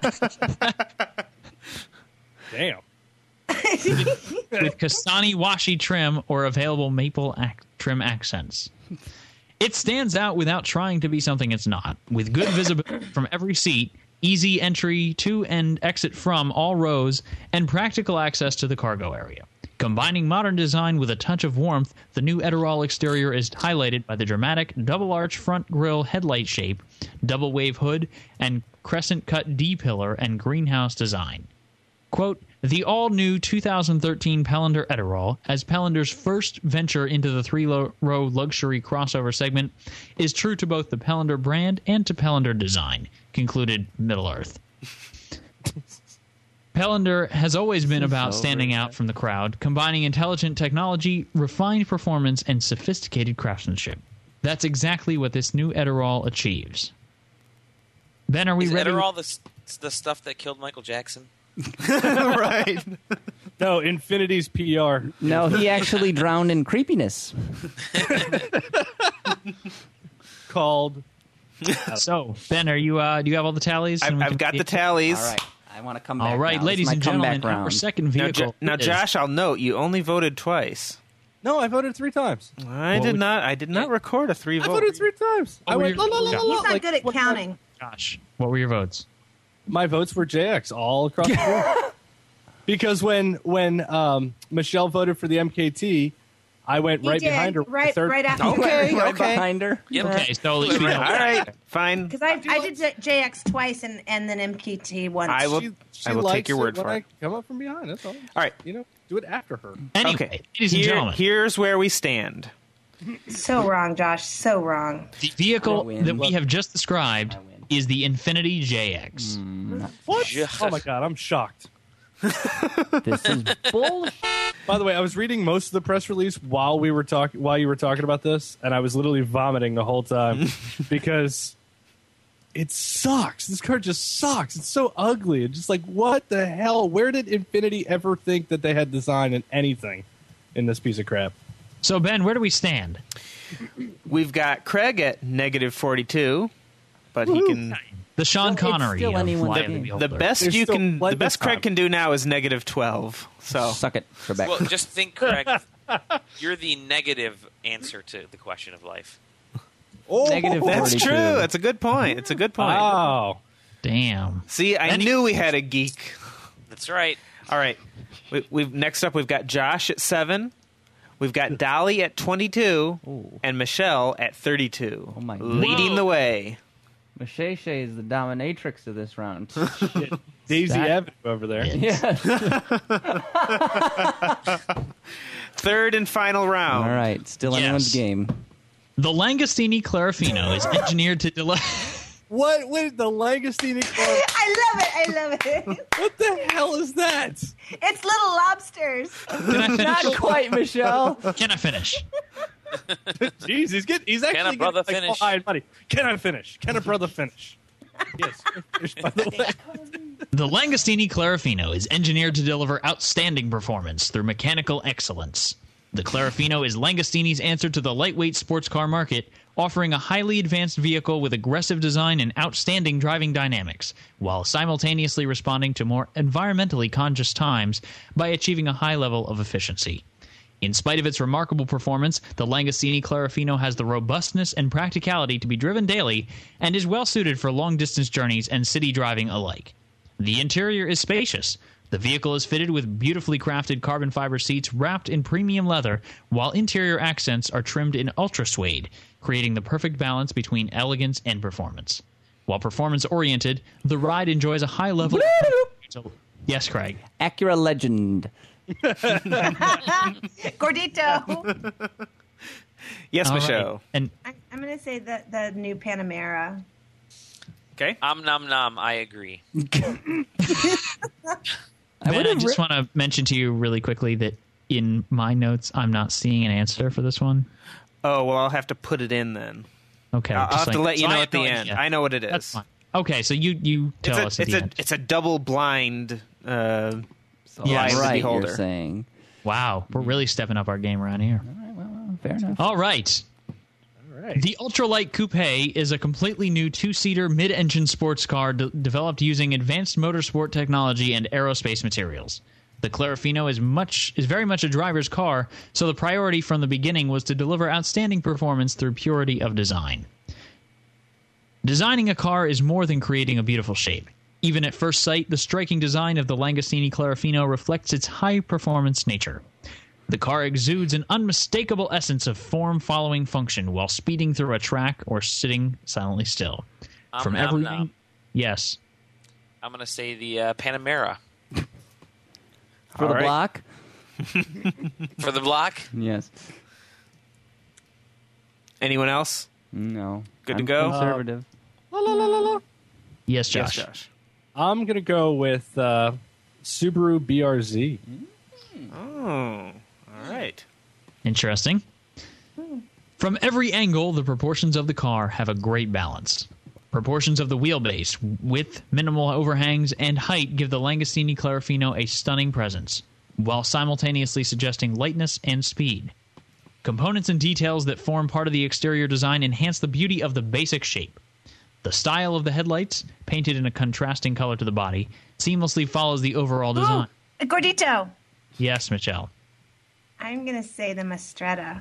Damn. with Kastani washi trim or available maple trim accents. It stands out without trying to be something it's not, with good visibility from every seat, easy entry to and exit from all rows, and practical access to the cargo area. Combining modern design with a touch of warmth, the new Edirol exterior is highlighted by the dramatic double-arch front grille headlight shape, double-wave hood, and crescent-cut D-pillar and greenhouse design. Quote, the all-new 2013 Pelinder Edirol, as Pelinder's first venture into the 3-row luxury crossover segment, is true to both the Pelinder brand and to Pelinder design, concluded Middle Earth. Pelinder has always been about standing out from the crowd, combining intelligent technology, refined performance, and sophisticated craftsmanship. That's exactly what this new Edirol achieves. Ben, are we Is ready? Adderall the stuff that killed Michael Jackson? Right. No, Infinity's PR. No, he actually drowned in creepiness. Called. So, Ben, are you? Do you have all the tallies? And we I've can got see the it? tallies. All right, I want to come back. All right, now. This is ladies my and comeback gentlemen, our round. second Now, vehicle. now, is- Josh, I'll note you only voted twice. No, I voted 3 times. I did not record a 3 I vote. voted 3 times. I were went. your- La, la, la, la, He's la, not like good at 20 counting. Josh, what were your votes? My votes were JX all across the board. Because when Michelle voted for the MKT, I went He right did, behind her. with the right third. after. Okay, Right okay. behind her. Yep. Okay, so let's All right, fine. Because I did JX twice and then MKT once. I will. She I will likes take your it word when for I it. come up from behind. That's all. All right. You know, do it after her. Anyway, Okay. ladies and gentlemen, Here's where we stand. So wrong, Josh. So wrong. the vehicle I win. that we have just described is the Infinity JX. What? Yeah. Oh my god, I'm shocked. This is bullshit. By the way, I was reading most of the press release while you were talking about this, and I was literally vomiting the whole time because it sucks. This car just sucks. It's so ugly. It's just like, what the hell? Where did Infinity ever think that they had design in anything in this piece of crap? So, Ben, where do we stand? We've got Craig at -42, but he can. The Sean It's Connery still of anyone's Fly game. the The Beholder. best There's you still can. plenty The best of time. Craig can do now is -12. So Suck it, Trebek. Well, just think, Craig. You're the negative answer to the question of life. Negative that's 42. true. That's a good point. It's a good point. Wow. Damn. See, I knew we had a geek. That's right. All right. We've next up. We've got Josh at 7. We've got Dolly at 22 and Michelle at 32. Oh my leading Whoa. the way. Masheshe is the dominatrix of this round. Daisy That- Avenue over there. Yes. Third and final round. All right, still Yes. anyone's game. The Langostini Clarafino is engineered to deliver. What? Wait, the Langostini Club? I love it. I love it. What the hell is that? It's little lobsters. Can I finish? Not quite, Michelle. Can I finish? Jeez, he's actually Can a brother getting, finish? high money. Can I finish? Can a brother finish? Yes. Finish, by the way. The Langostini Clarafino is engineered to deliver outstanding performance through mechanical excellence. The Clarafino is Langostini's answer to the lightweight sports car market, offering a highly advanced vehicle with aggressive design and outstanding driving dynamics, while simultaneously responding to more environmentally conscious times by achieving a high level of efficiency. In spite of its remarkable performance, the Langostini Clarafino has the robustness and practicality to be driven daily and is well suited for long-distance journeys and city driving alike. The interior is spacious. The vehicle is fitted with beautifully crafted carbon fiber seats wrapped in premium leather, while interior accents are trimmed in ultra suede, creating the perfect balance between elegance and performance. While performance-oriented, the ride enjoys a high level of... Yes, Craig. Acura Legend. Gordito. Yes, All right. Michelle. And I'm going to say the new Panamera. Okay. Nom nom. I agree. Ben, I just want to mention to you really quickly that in my notes, I'm not seeing an answer for this one. Oh, well, I'll have to put it in then. Okay. I'll just have to like- let you so know I at the have no end. idea. I know what it is. That's fine. Okay, so you tell us at the end. It's a double blind Yeah, Eye of the right, beholder. you're saying. Wow, we're really stepping up our game around here. Fair enough. All right. right. The Ultralight Coupe is a completely new two-seater mid-engine sports car developed using advanced motorsport technology and aerospace materials. The Clarafino is very much a driver's car, so the priority from the beginning was to deliver outstanding performance through purity of design. Designing a car is more than creating a beautiful shape. Even at first sight, the striking design of the Langostini Clarafino reflects its high-performance nature. The car exudes an unmistakable essence of form-following function while speeding through a track or sitting silently still. From everything, yes. I'm going to say the Panamera For the block? for the block. Yes. Anyone else? No. Good to I'm go? Conservative. Yes, Josh. Yes, Josh. I'm gonna go with Subaru BRZ. Oh, all right. Interesting. From every angle, the proportions of the car have a great balance. Proportions of the wheelbase, width, minimal overhangs, and height give the Langostini Clarafino a stunning presence, while simultaneously suggesting lightness and speed. Components and details that form part of the exterior design enhance the beauty of the basic shape. The style of the headlights, painted in a contrasting color to the body, seamlessly follows the overall design. Ooh, Gordito. Yes, Michelle. I'm going to say the Mastretta.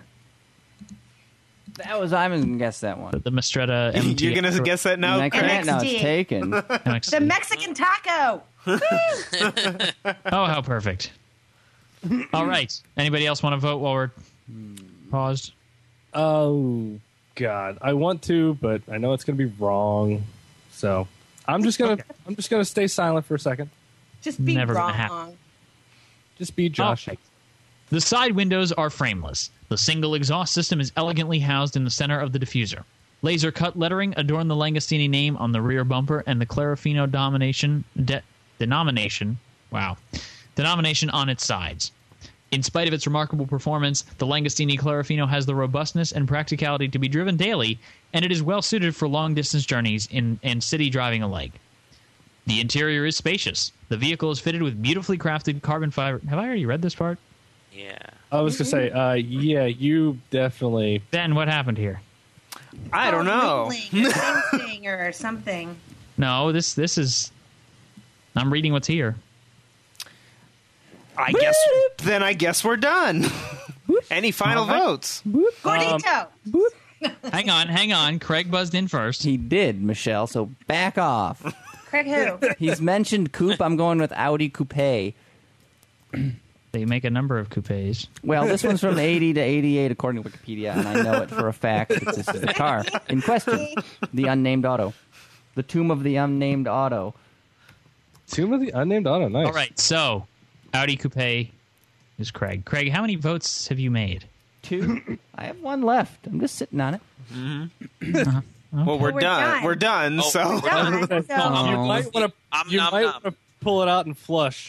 I'm going to guess that one. The Mastretta MT. You're going to guess that now? I can't. No, it's MXT. taken. The Mexican taco. Oh, how perfect. All right. Anybody else want to vote while we're paused? Oh, God. I want to, but I know it's going to be wrong. So I'm just gonna stay silent for a second. Just be Never gonna wrong. happen. Just be Josh. Okay. The side windows are frameless. The single exhaust system is elegantly housed in the center of the diffuser. Laser-cut lettering adorn the Langostini name on the rear bumper and the Clarafino denomination on its sides. In spite of its remarkable performance, the Langostini Clarafino has the robustness and practicality to be driven daily, and it is well suited for long-distance journeys and city driving alike. The interior is spacious. The vehicle is fitted with beautifully crafted carbon fiber. Have I already read this part? Yeah. I was going to say, yeah, you definitely... Ben, what happened here? I don't know. Something or something. No, this is... I'm reading what's here. I guess we're done. Any final votes? Gordito. Hang on. Craig buzzed in first. He did, Michelle, so back off. Craig who? He's mentioned coupe. I'm going with Audi Coupe. They make a number of coupes. Well, this one's from 80 to 88, according to Wikipedia, and I know it for a fact that this is the car in question. The unnamed auto. The Tomb of the Unnamed Auto. Tomb of the Unnamed Auto, nice. All right, so Audi Coupe is Craig. Craig, how many votes have you made? 2. I have 1 left. I'm just sitting on it. Mm-hmm. Well, we're we're done. done. We're done. Oh, So we're done. So, You might want to pull it out and flush.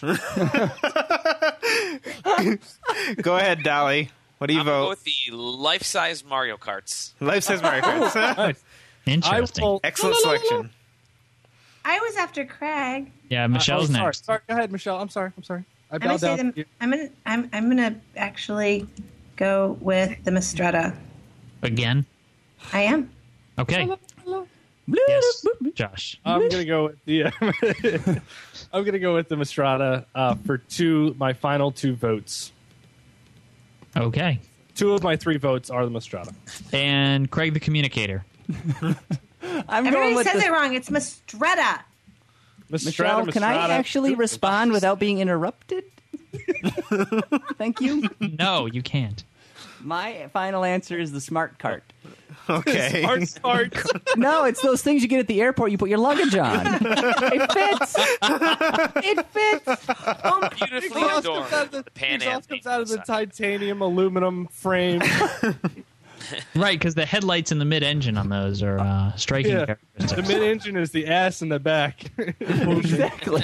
go ahead, Dolly. What do you I'm gonna vote? go with the life-size Mario Karts. Life says Mario Kart. Nice. Interesting. Excellent selection. I was after Craig. Yeah, Michelle's sorry, next. Sorry, go ahead, Michelle. I'm sorry. I I'm gonna bowed say down. the, I'm gonna actually go with the Mastretta. Again? I am. Okay. Yes, Josh. I'm gonna go with the. I'm gonna go with the Mastretta for my final 2 votes. Okay. 2 of my 3 votes are the Mastretta. And Craig the Communicator. I'm going Everybody with says the... it wrong. It's Mastretta. Michelle, can I actually respond without being interrupted? Thank you. No, you can't. My final answer is the smart cart. Okay. Smart. No, it's those things you get at the airport you put your luggage on. It fits. It fits. Beautifully adorned. The Pan Am Exhaust comes out of the titanium aluminum frame. Right, because the headlights and the mid-engine on those are striking Yeah. characteristics. The mid-engine is the ass in the back. Exactly.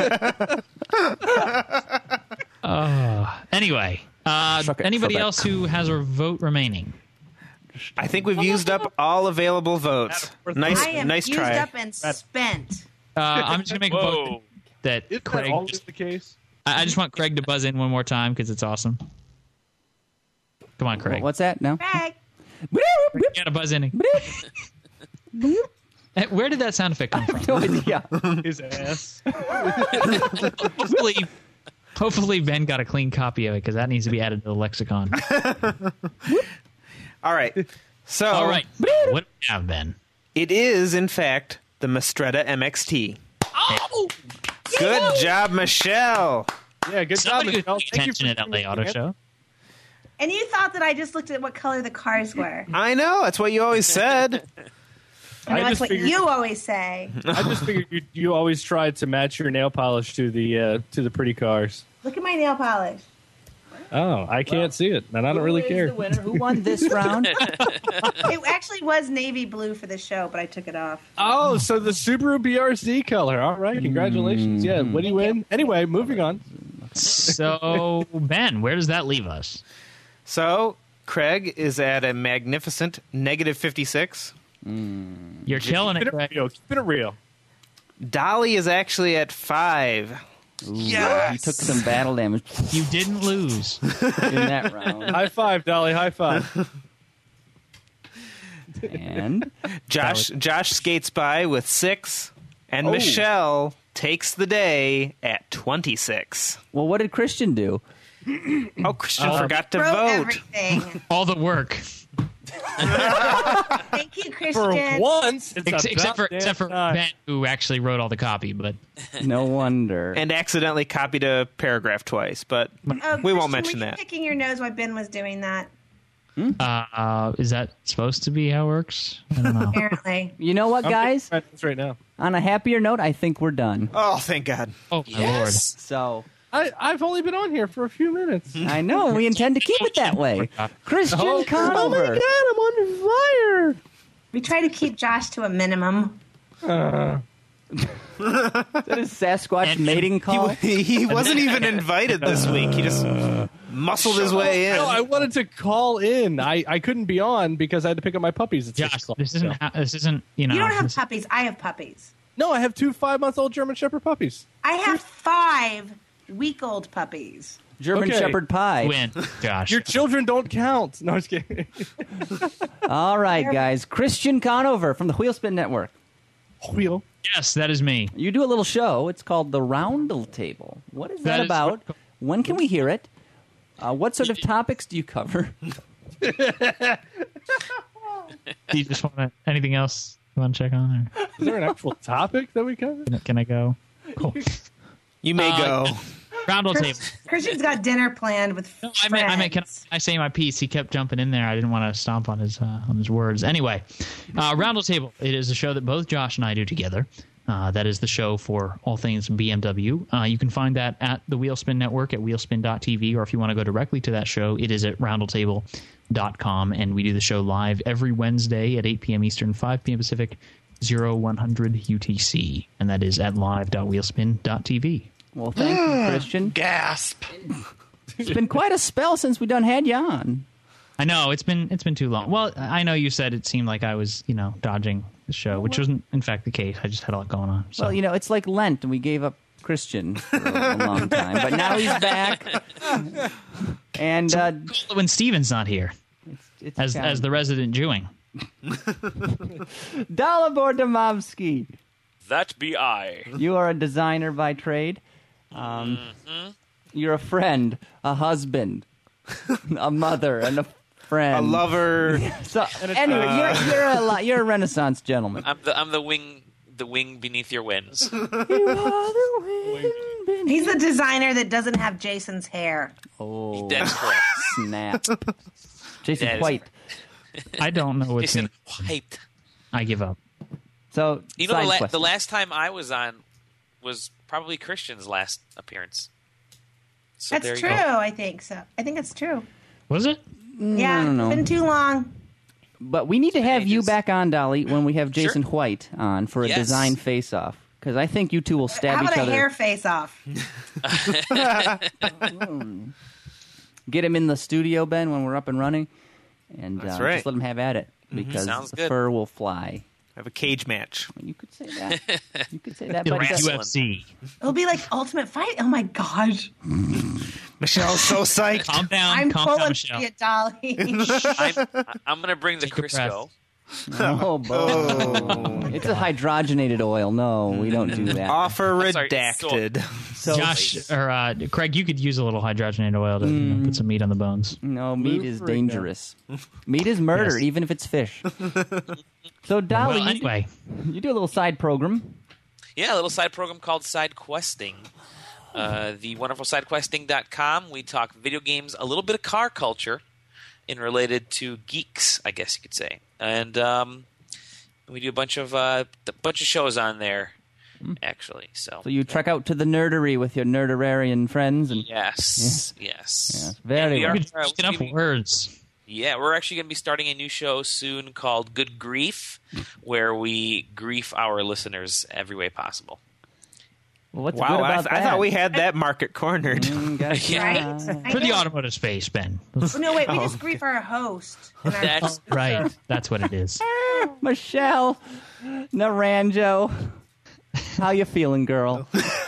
Anyway, anybody else who has a vote remaining? I think we've used up all available votes. Nice, I am nice used try. up and spent. I'm just going to make a vote that Isn't that Craig... always the case? I just want Craig to buzz in one more time because it's awesome. Come on, Craig. What's that? No. Craig. You got to buzz in. Where did that sound effect come from? No idea. His ass. Hopefully Ben got a clean copy of it because that needs to be added to the lexicon. All right. So, All right. What do we have, Ben? it is, in fact, the Mastretta MXT. Oh! Good job, Michelle. Yeah, good job, Somebody Michelle. who's paying attention at LA Auto Show. And you thought that I just looked at what color the cars were. I know. That's what you always said. I know I that's just what figured- you always say. I just figured you always tried to match your nail polish to the pretty cars. Look at my nail polish. Oh, I can't see it, and I don't really care. The winner? Who won this round? It actually was navy blue for the show, but I took it off. Oh, so the Subaru BRZ color. All right, congratulations. Yeah, what do you win? Anyway, moving on. So, Ben, where does that leave us? So, Craig is at a magnificent negative 56. You're killing it, Craig. Keep it real. Dolly is actually at 5. Ooh, He took some battle damage You didn't lose. in that round. High five, Dolly. High five. And Josh skates by with 6, and Michelle takes the day at 26. well, what did Christian do? Oh, Christian forgot to Throw vote. everything. All the work. Thank you, For Christian. once, it's Except for time. Ben, who actually wrote all the copy. But No wonder. And accidentally copied a paragraph twice, but Oh, we won't Christian, mention were you that. picking your nose while Ben was doing that? is that supposed to be how it works? I don't know. Apparently. You know what, guys? That's right now. On a happier note, I think we're done. Oh, thank God. Oh my lord! So I've only been on here for a few minutes. I know we intend to keep it that way. Christian Conover. I'm on fire. We try to keep Josh to a minimum. That is Sasquatch mating call. He wasn't even invited this week. He just muscled his way in. No, I wanted to call in. I couldn't be on because I had to pick up my puppies at 6 Josh, o'clock. this isn't. This isn't. You know. You don't have this- puppies. I have puppies. No, I have 2 5-month-old German Shepherd puppies. I have 5 week-old puppies. German Okay. Shepherd pie. Win, Josh. Your children don't count. No, I was kidding. All right, guys. Christian Conover from the Wheelspin Network. Wheel. Yes, that is me. You do a little show. It's called The Roundel Table. What is that That is about? what- When can we hear it? What sort of topics do you cover? Do you just want to, anything else you want to check on? Or Is there an actual topic that we cover? can I go? Cool. You may go. Roundel table. Christian's got dinner planned with No, friends. I meant, can I say my piece? He kept jumping in there. I didn't want to stomp on his words. Anyway, Roundel Table. It is a show that both Josh and I do together. That is the show for all things BMW. You can find that at the Wheelspin Network at wheelspin.tv, or if you want to go directly to that show, it is at roundeltable.com, and we do the show live every Wednesday at 8 p.m. Eastern, 5 p.m. Pacific, 0100 UTC, and that is at live.wheelspin.tv. Well, thank you, Christian. Gasp. It's been quite a spell since we done had you on. I know it's been too long. Well, I know you said it seemed like I was, dodging the show, which wasn't in fact the case. I just had a lot going on. So. Well, it's like Lent, and we gave up Christian for a long time, but now he's back. And when Steven's not here, it's as the resident Jewing. Dalibor Domovsky, That be I. you are a designer by trade. You're a friend, a husband, a mother, and a friend, A lover. So anyway, you're a Renaissance gentleman. I'm the wing beneath your wings. You are the wind. He's the designer that doesn't have Jason's hair. Oh, That's correct. snap. Jason That is White. I don't know what's Jason in. White. I give up. So You know, side quest. the last time I was on was probably Christian's last appearance. So there That's you true, go. I think so. I think it's true. Was it? Yeah, no. it's been too long. But we need to have you ages. back on, Dolly, when we have Jason White on for a Yes. design face-off. Because I think you two will stab How each about a other. hair face-off? Get him in the studio, Ben, when we're up and running. And That's right. just let him have at it. Because Sounds the good. fur will fly. Have a cage match. You could say that. You could say that. Like But UFC. It'll be like Ultimate Fight. Oh my gosh. Michelle's so psyched. Calm down. I'm calm down, pulling Michelle. for you, Dolly. I'm going to bring the Take a breath. Crisco. oh, boy. It's a hydrogenated oil. No, we don't do that. Offer Sorry, redacted. So, Josh or Craig, you could use a little hydrogenated oil to put some meat on the bones. no, meat is dangerous. Meat is murder, Yes. even if it's fish. So, Dolly, Well, anyway, you do a little side program. Yeah, a little side program called Side Questing. The wonderful sidequesting.com. We talk video games, a little bit of car culture, and related to geeks, I guess you could say. And we do a bunch of shows on there, actually. So So you trek out to the nerdery with your nerderarian friends, and yes. very And we well. are, just enough words. Yeah, we're actually going to be starting a new show soon called Good Grief, where we grief our listeners every way possible. Well, what's Wow, good I about that? thought we had that market cornered. Gotcha. Right? I For the know. automotive space, Ben. No, wait, we just grief our host. And our That's Right, that's what it is. Michelle Naranjo. How you feeling, girl?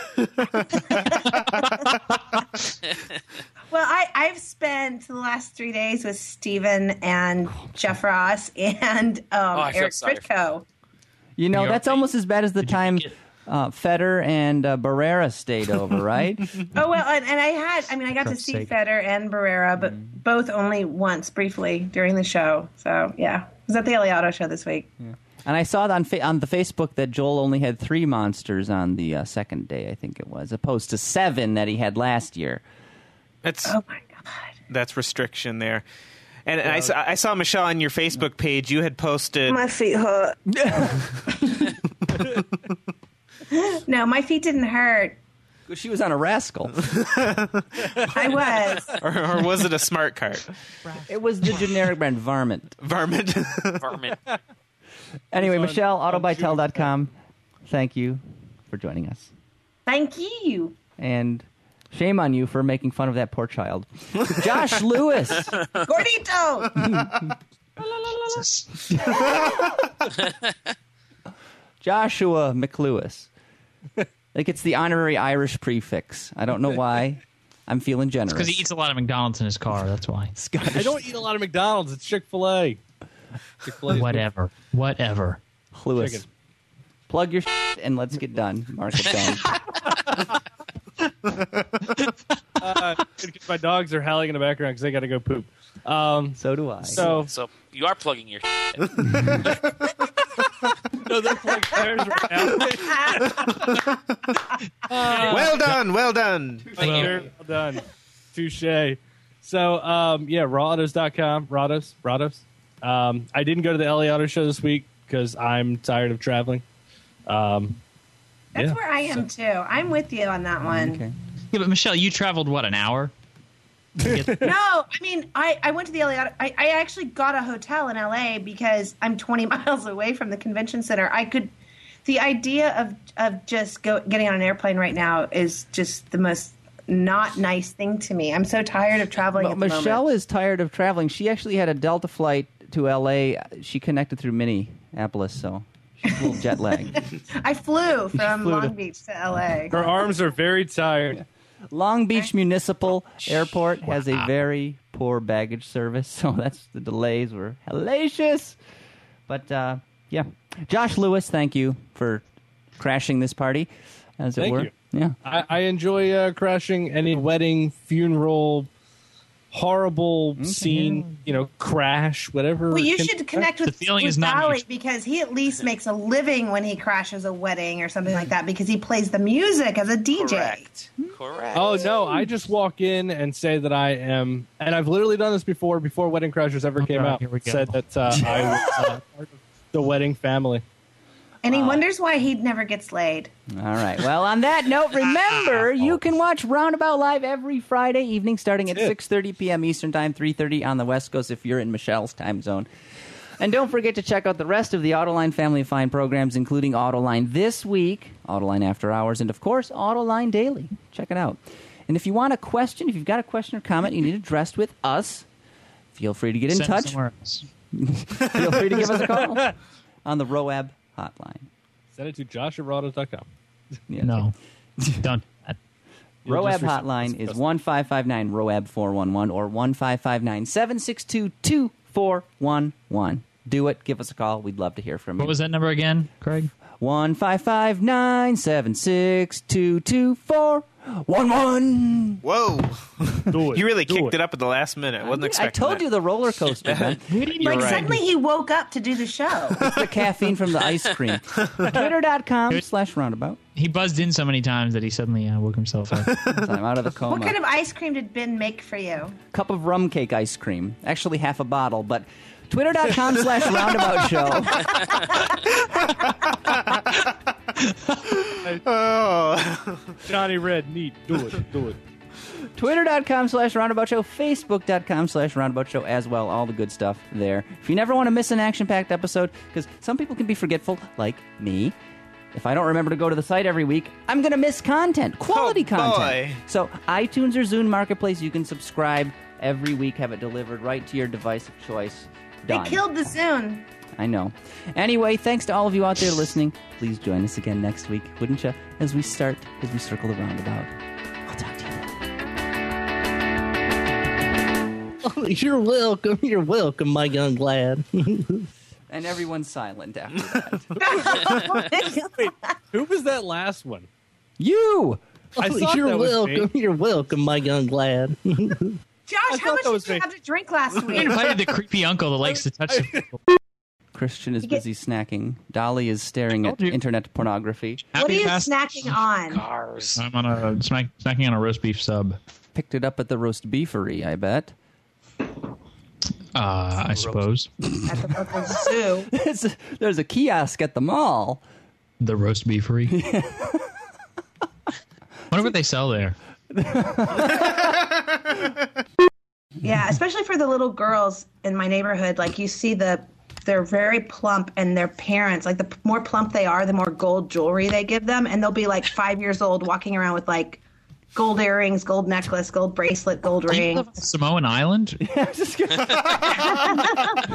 Well, I've spent the last 3 days with Steven and Jeff Ross and I feel Eric sorry for Fritko. You know, that's almost as bad as the time Feder and Barrera stayed over, right? Oh, well, and I got to see sake. Feder and Barrera, but both only once, briefly, during the show. So, yeah. I was at the LA Auto Show this week. Yeah. And I saw on the Facebook that Joel only had 3 monsters on the second day, I think it was, opposed to 7 that he had last year. Oh, my God. That's restriction there. And I saw, Michelle, on your Facebook page, you had posted... My feet hurt. No, my feet didn't hurt. She was on a rascal. I was. or was it a smart cart? It was the generic brand, Varmint. Varmint. Anyway, Michelle, autobytel.com. Thank you for joining us. Thank you. And shame on you for making fun of that poor child. Josh Lewis. Gordito. Joshua McLewis. Like it's the honorary Irish prefix. I don't know why. I'm feeling generous. Because he eats a lot of McDonald's in his car. That's why. I don't eat a lot of McDonald's. It's Chick-fil-A. Whatever. Lewis. Chicken. Plug your shit and let's get done. Mark it down. My dogs are howling in the background because they got to go poop. So do I. So you are plugging your shit. no, they're like theirs right now. Well done. Well done. Touche. So, rawautos.com. Rawautos. I didn't go to the LA Auto Show this week because I'm tired of traveling. That's where I am, too. I'm with you on that one. Okay. Yeah, but Michelle, you traveled, what, an hour? No, I mean, I went to the LA. I actually got a hotel in LA because I'm 20 miles away from the convention center. The idea of just getting on an airplane right now is just the most not nice thing to me. I'm so tired of traveling. But Michelle is tired of traveling. She actually had a Delta flight to LA. She connected through Minneapolis, so she's a little jet lagged. I flew from Long Beach to LA. Her arms are very tired. Long Beach Municipal Airport has a very poor baggage service, so the delays were hellacious. But, yeah. Josh Lewis, thank you for crashing this party, as it were. You. Yeah. I enjoy crashing any wedding, funeral, horrible scene, crash, whatever. Well, you should connect with not Valley because he at least makes a living when he crashes a wedding or something like that because he plays the music as a DJ. Correct. Oh, no, I just walk in and say that I am, and I've literally done this before Wedding Crashers ever came out. Here we go. Said that I was part of the wedding family. And he wonders why he never gets laid. All right. Well, on that note, remember, you can watch Roundabout Live every Friday evening starting at 6:30 p.m. Eastern Time, 3:30 on the West Coast if you're in Michelle's time zone. And don't forget to check out the rest of the Autoline family of fine programs, including Autoline This Week, Autoline After Hours, and, of course, Autoline Daily. Check it out. And if you want a question, if you've got a question or comment you need addressed with us, feel free to get in touch. Somewhere else. Feel free to give us a call on the ROAB hotline. Send it to josh@rawautos.com. Yeah. No. Don't do that. ROAB hotline is 1559 ROAB 411 or 1559 762 2411. Do it. Give us a call. We'd love to hear from you. What was that number again, Craig? 1559 762 2411. Whoa. Do it. You really Do kicked it. it up at the last minute. Wasn't I expecting told that. you the roller coaster, man. Like suddenly he woke up to do the show. It's the caffeine from the ice cream. Twitter.com/roundabout. He buzzed in so many times that he suddenly woke himself up. I'm out of the coma. What kind of ice cream did Ben make for you? Cup of rum cake ice cream. Actually, half a bottle, but Twitter.com/roundabout show. Oh. Johnny Red, neat. Do it. Twitter.com/roundabout show. Facebook.com/roundabout show as well. All the good stuff there. If you never want to miss an action-packed episode, because some people can be forgetful, like me. If I don't remember to go to the site every week, I'm going to miss content. Quality content. Boy. So iTunes or Zune Marketplace, you can subscribe every week, have it delivered right to your device of choice. Done. They killed the Zune. I know. Anyway, thanks to all of you out there listening. Please join us again next week, wouldn't you? As we circle the roundabout. I'll talk to you then. Oh, you're welcome, my young lad. And everyone's silent after that. Wait, who was that last one? You! I thought you're that was welcome. me. You're welcome, my young lad. Josh, how much did you have to drink last I week? invited the creepy uncle that likes to touch people. Christian is busy snacking. Dolly is staring at internet pornography. What are you Happy snacking on? Cars. I'm on a snacking on a roast beef sub. Picked it up at the roast beefery, I bet. I suppose. At the local zoo. There's a kiosk at the mall. The roast beefery. Wonder what they sell there. Yeah, especially for the little girls in my neighborhood. Like, you see they're very plump, and their parents, like, the more plump they are, the more gold jewelry they give them. And they'll be like 5 years old walking around with like gold earrings, gold necklace, gold bracelet, gold Do you ring. live on Samoan Island?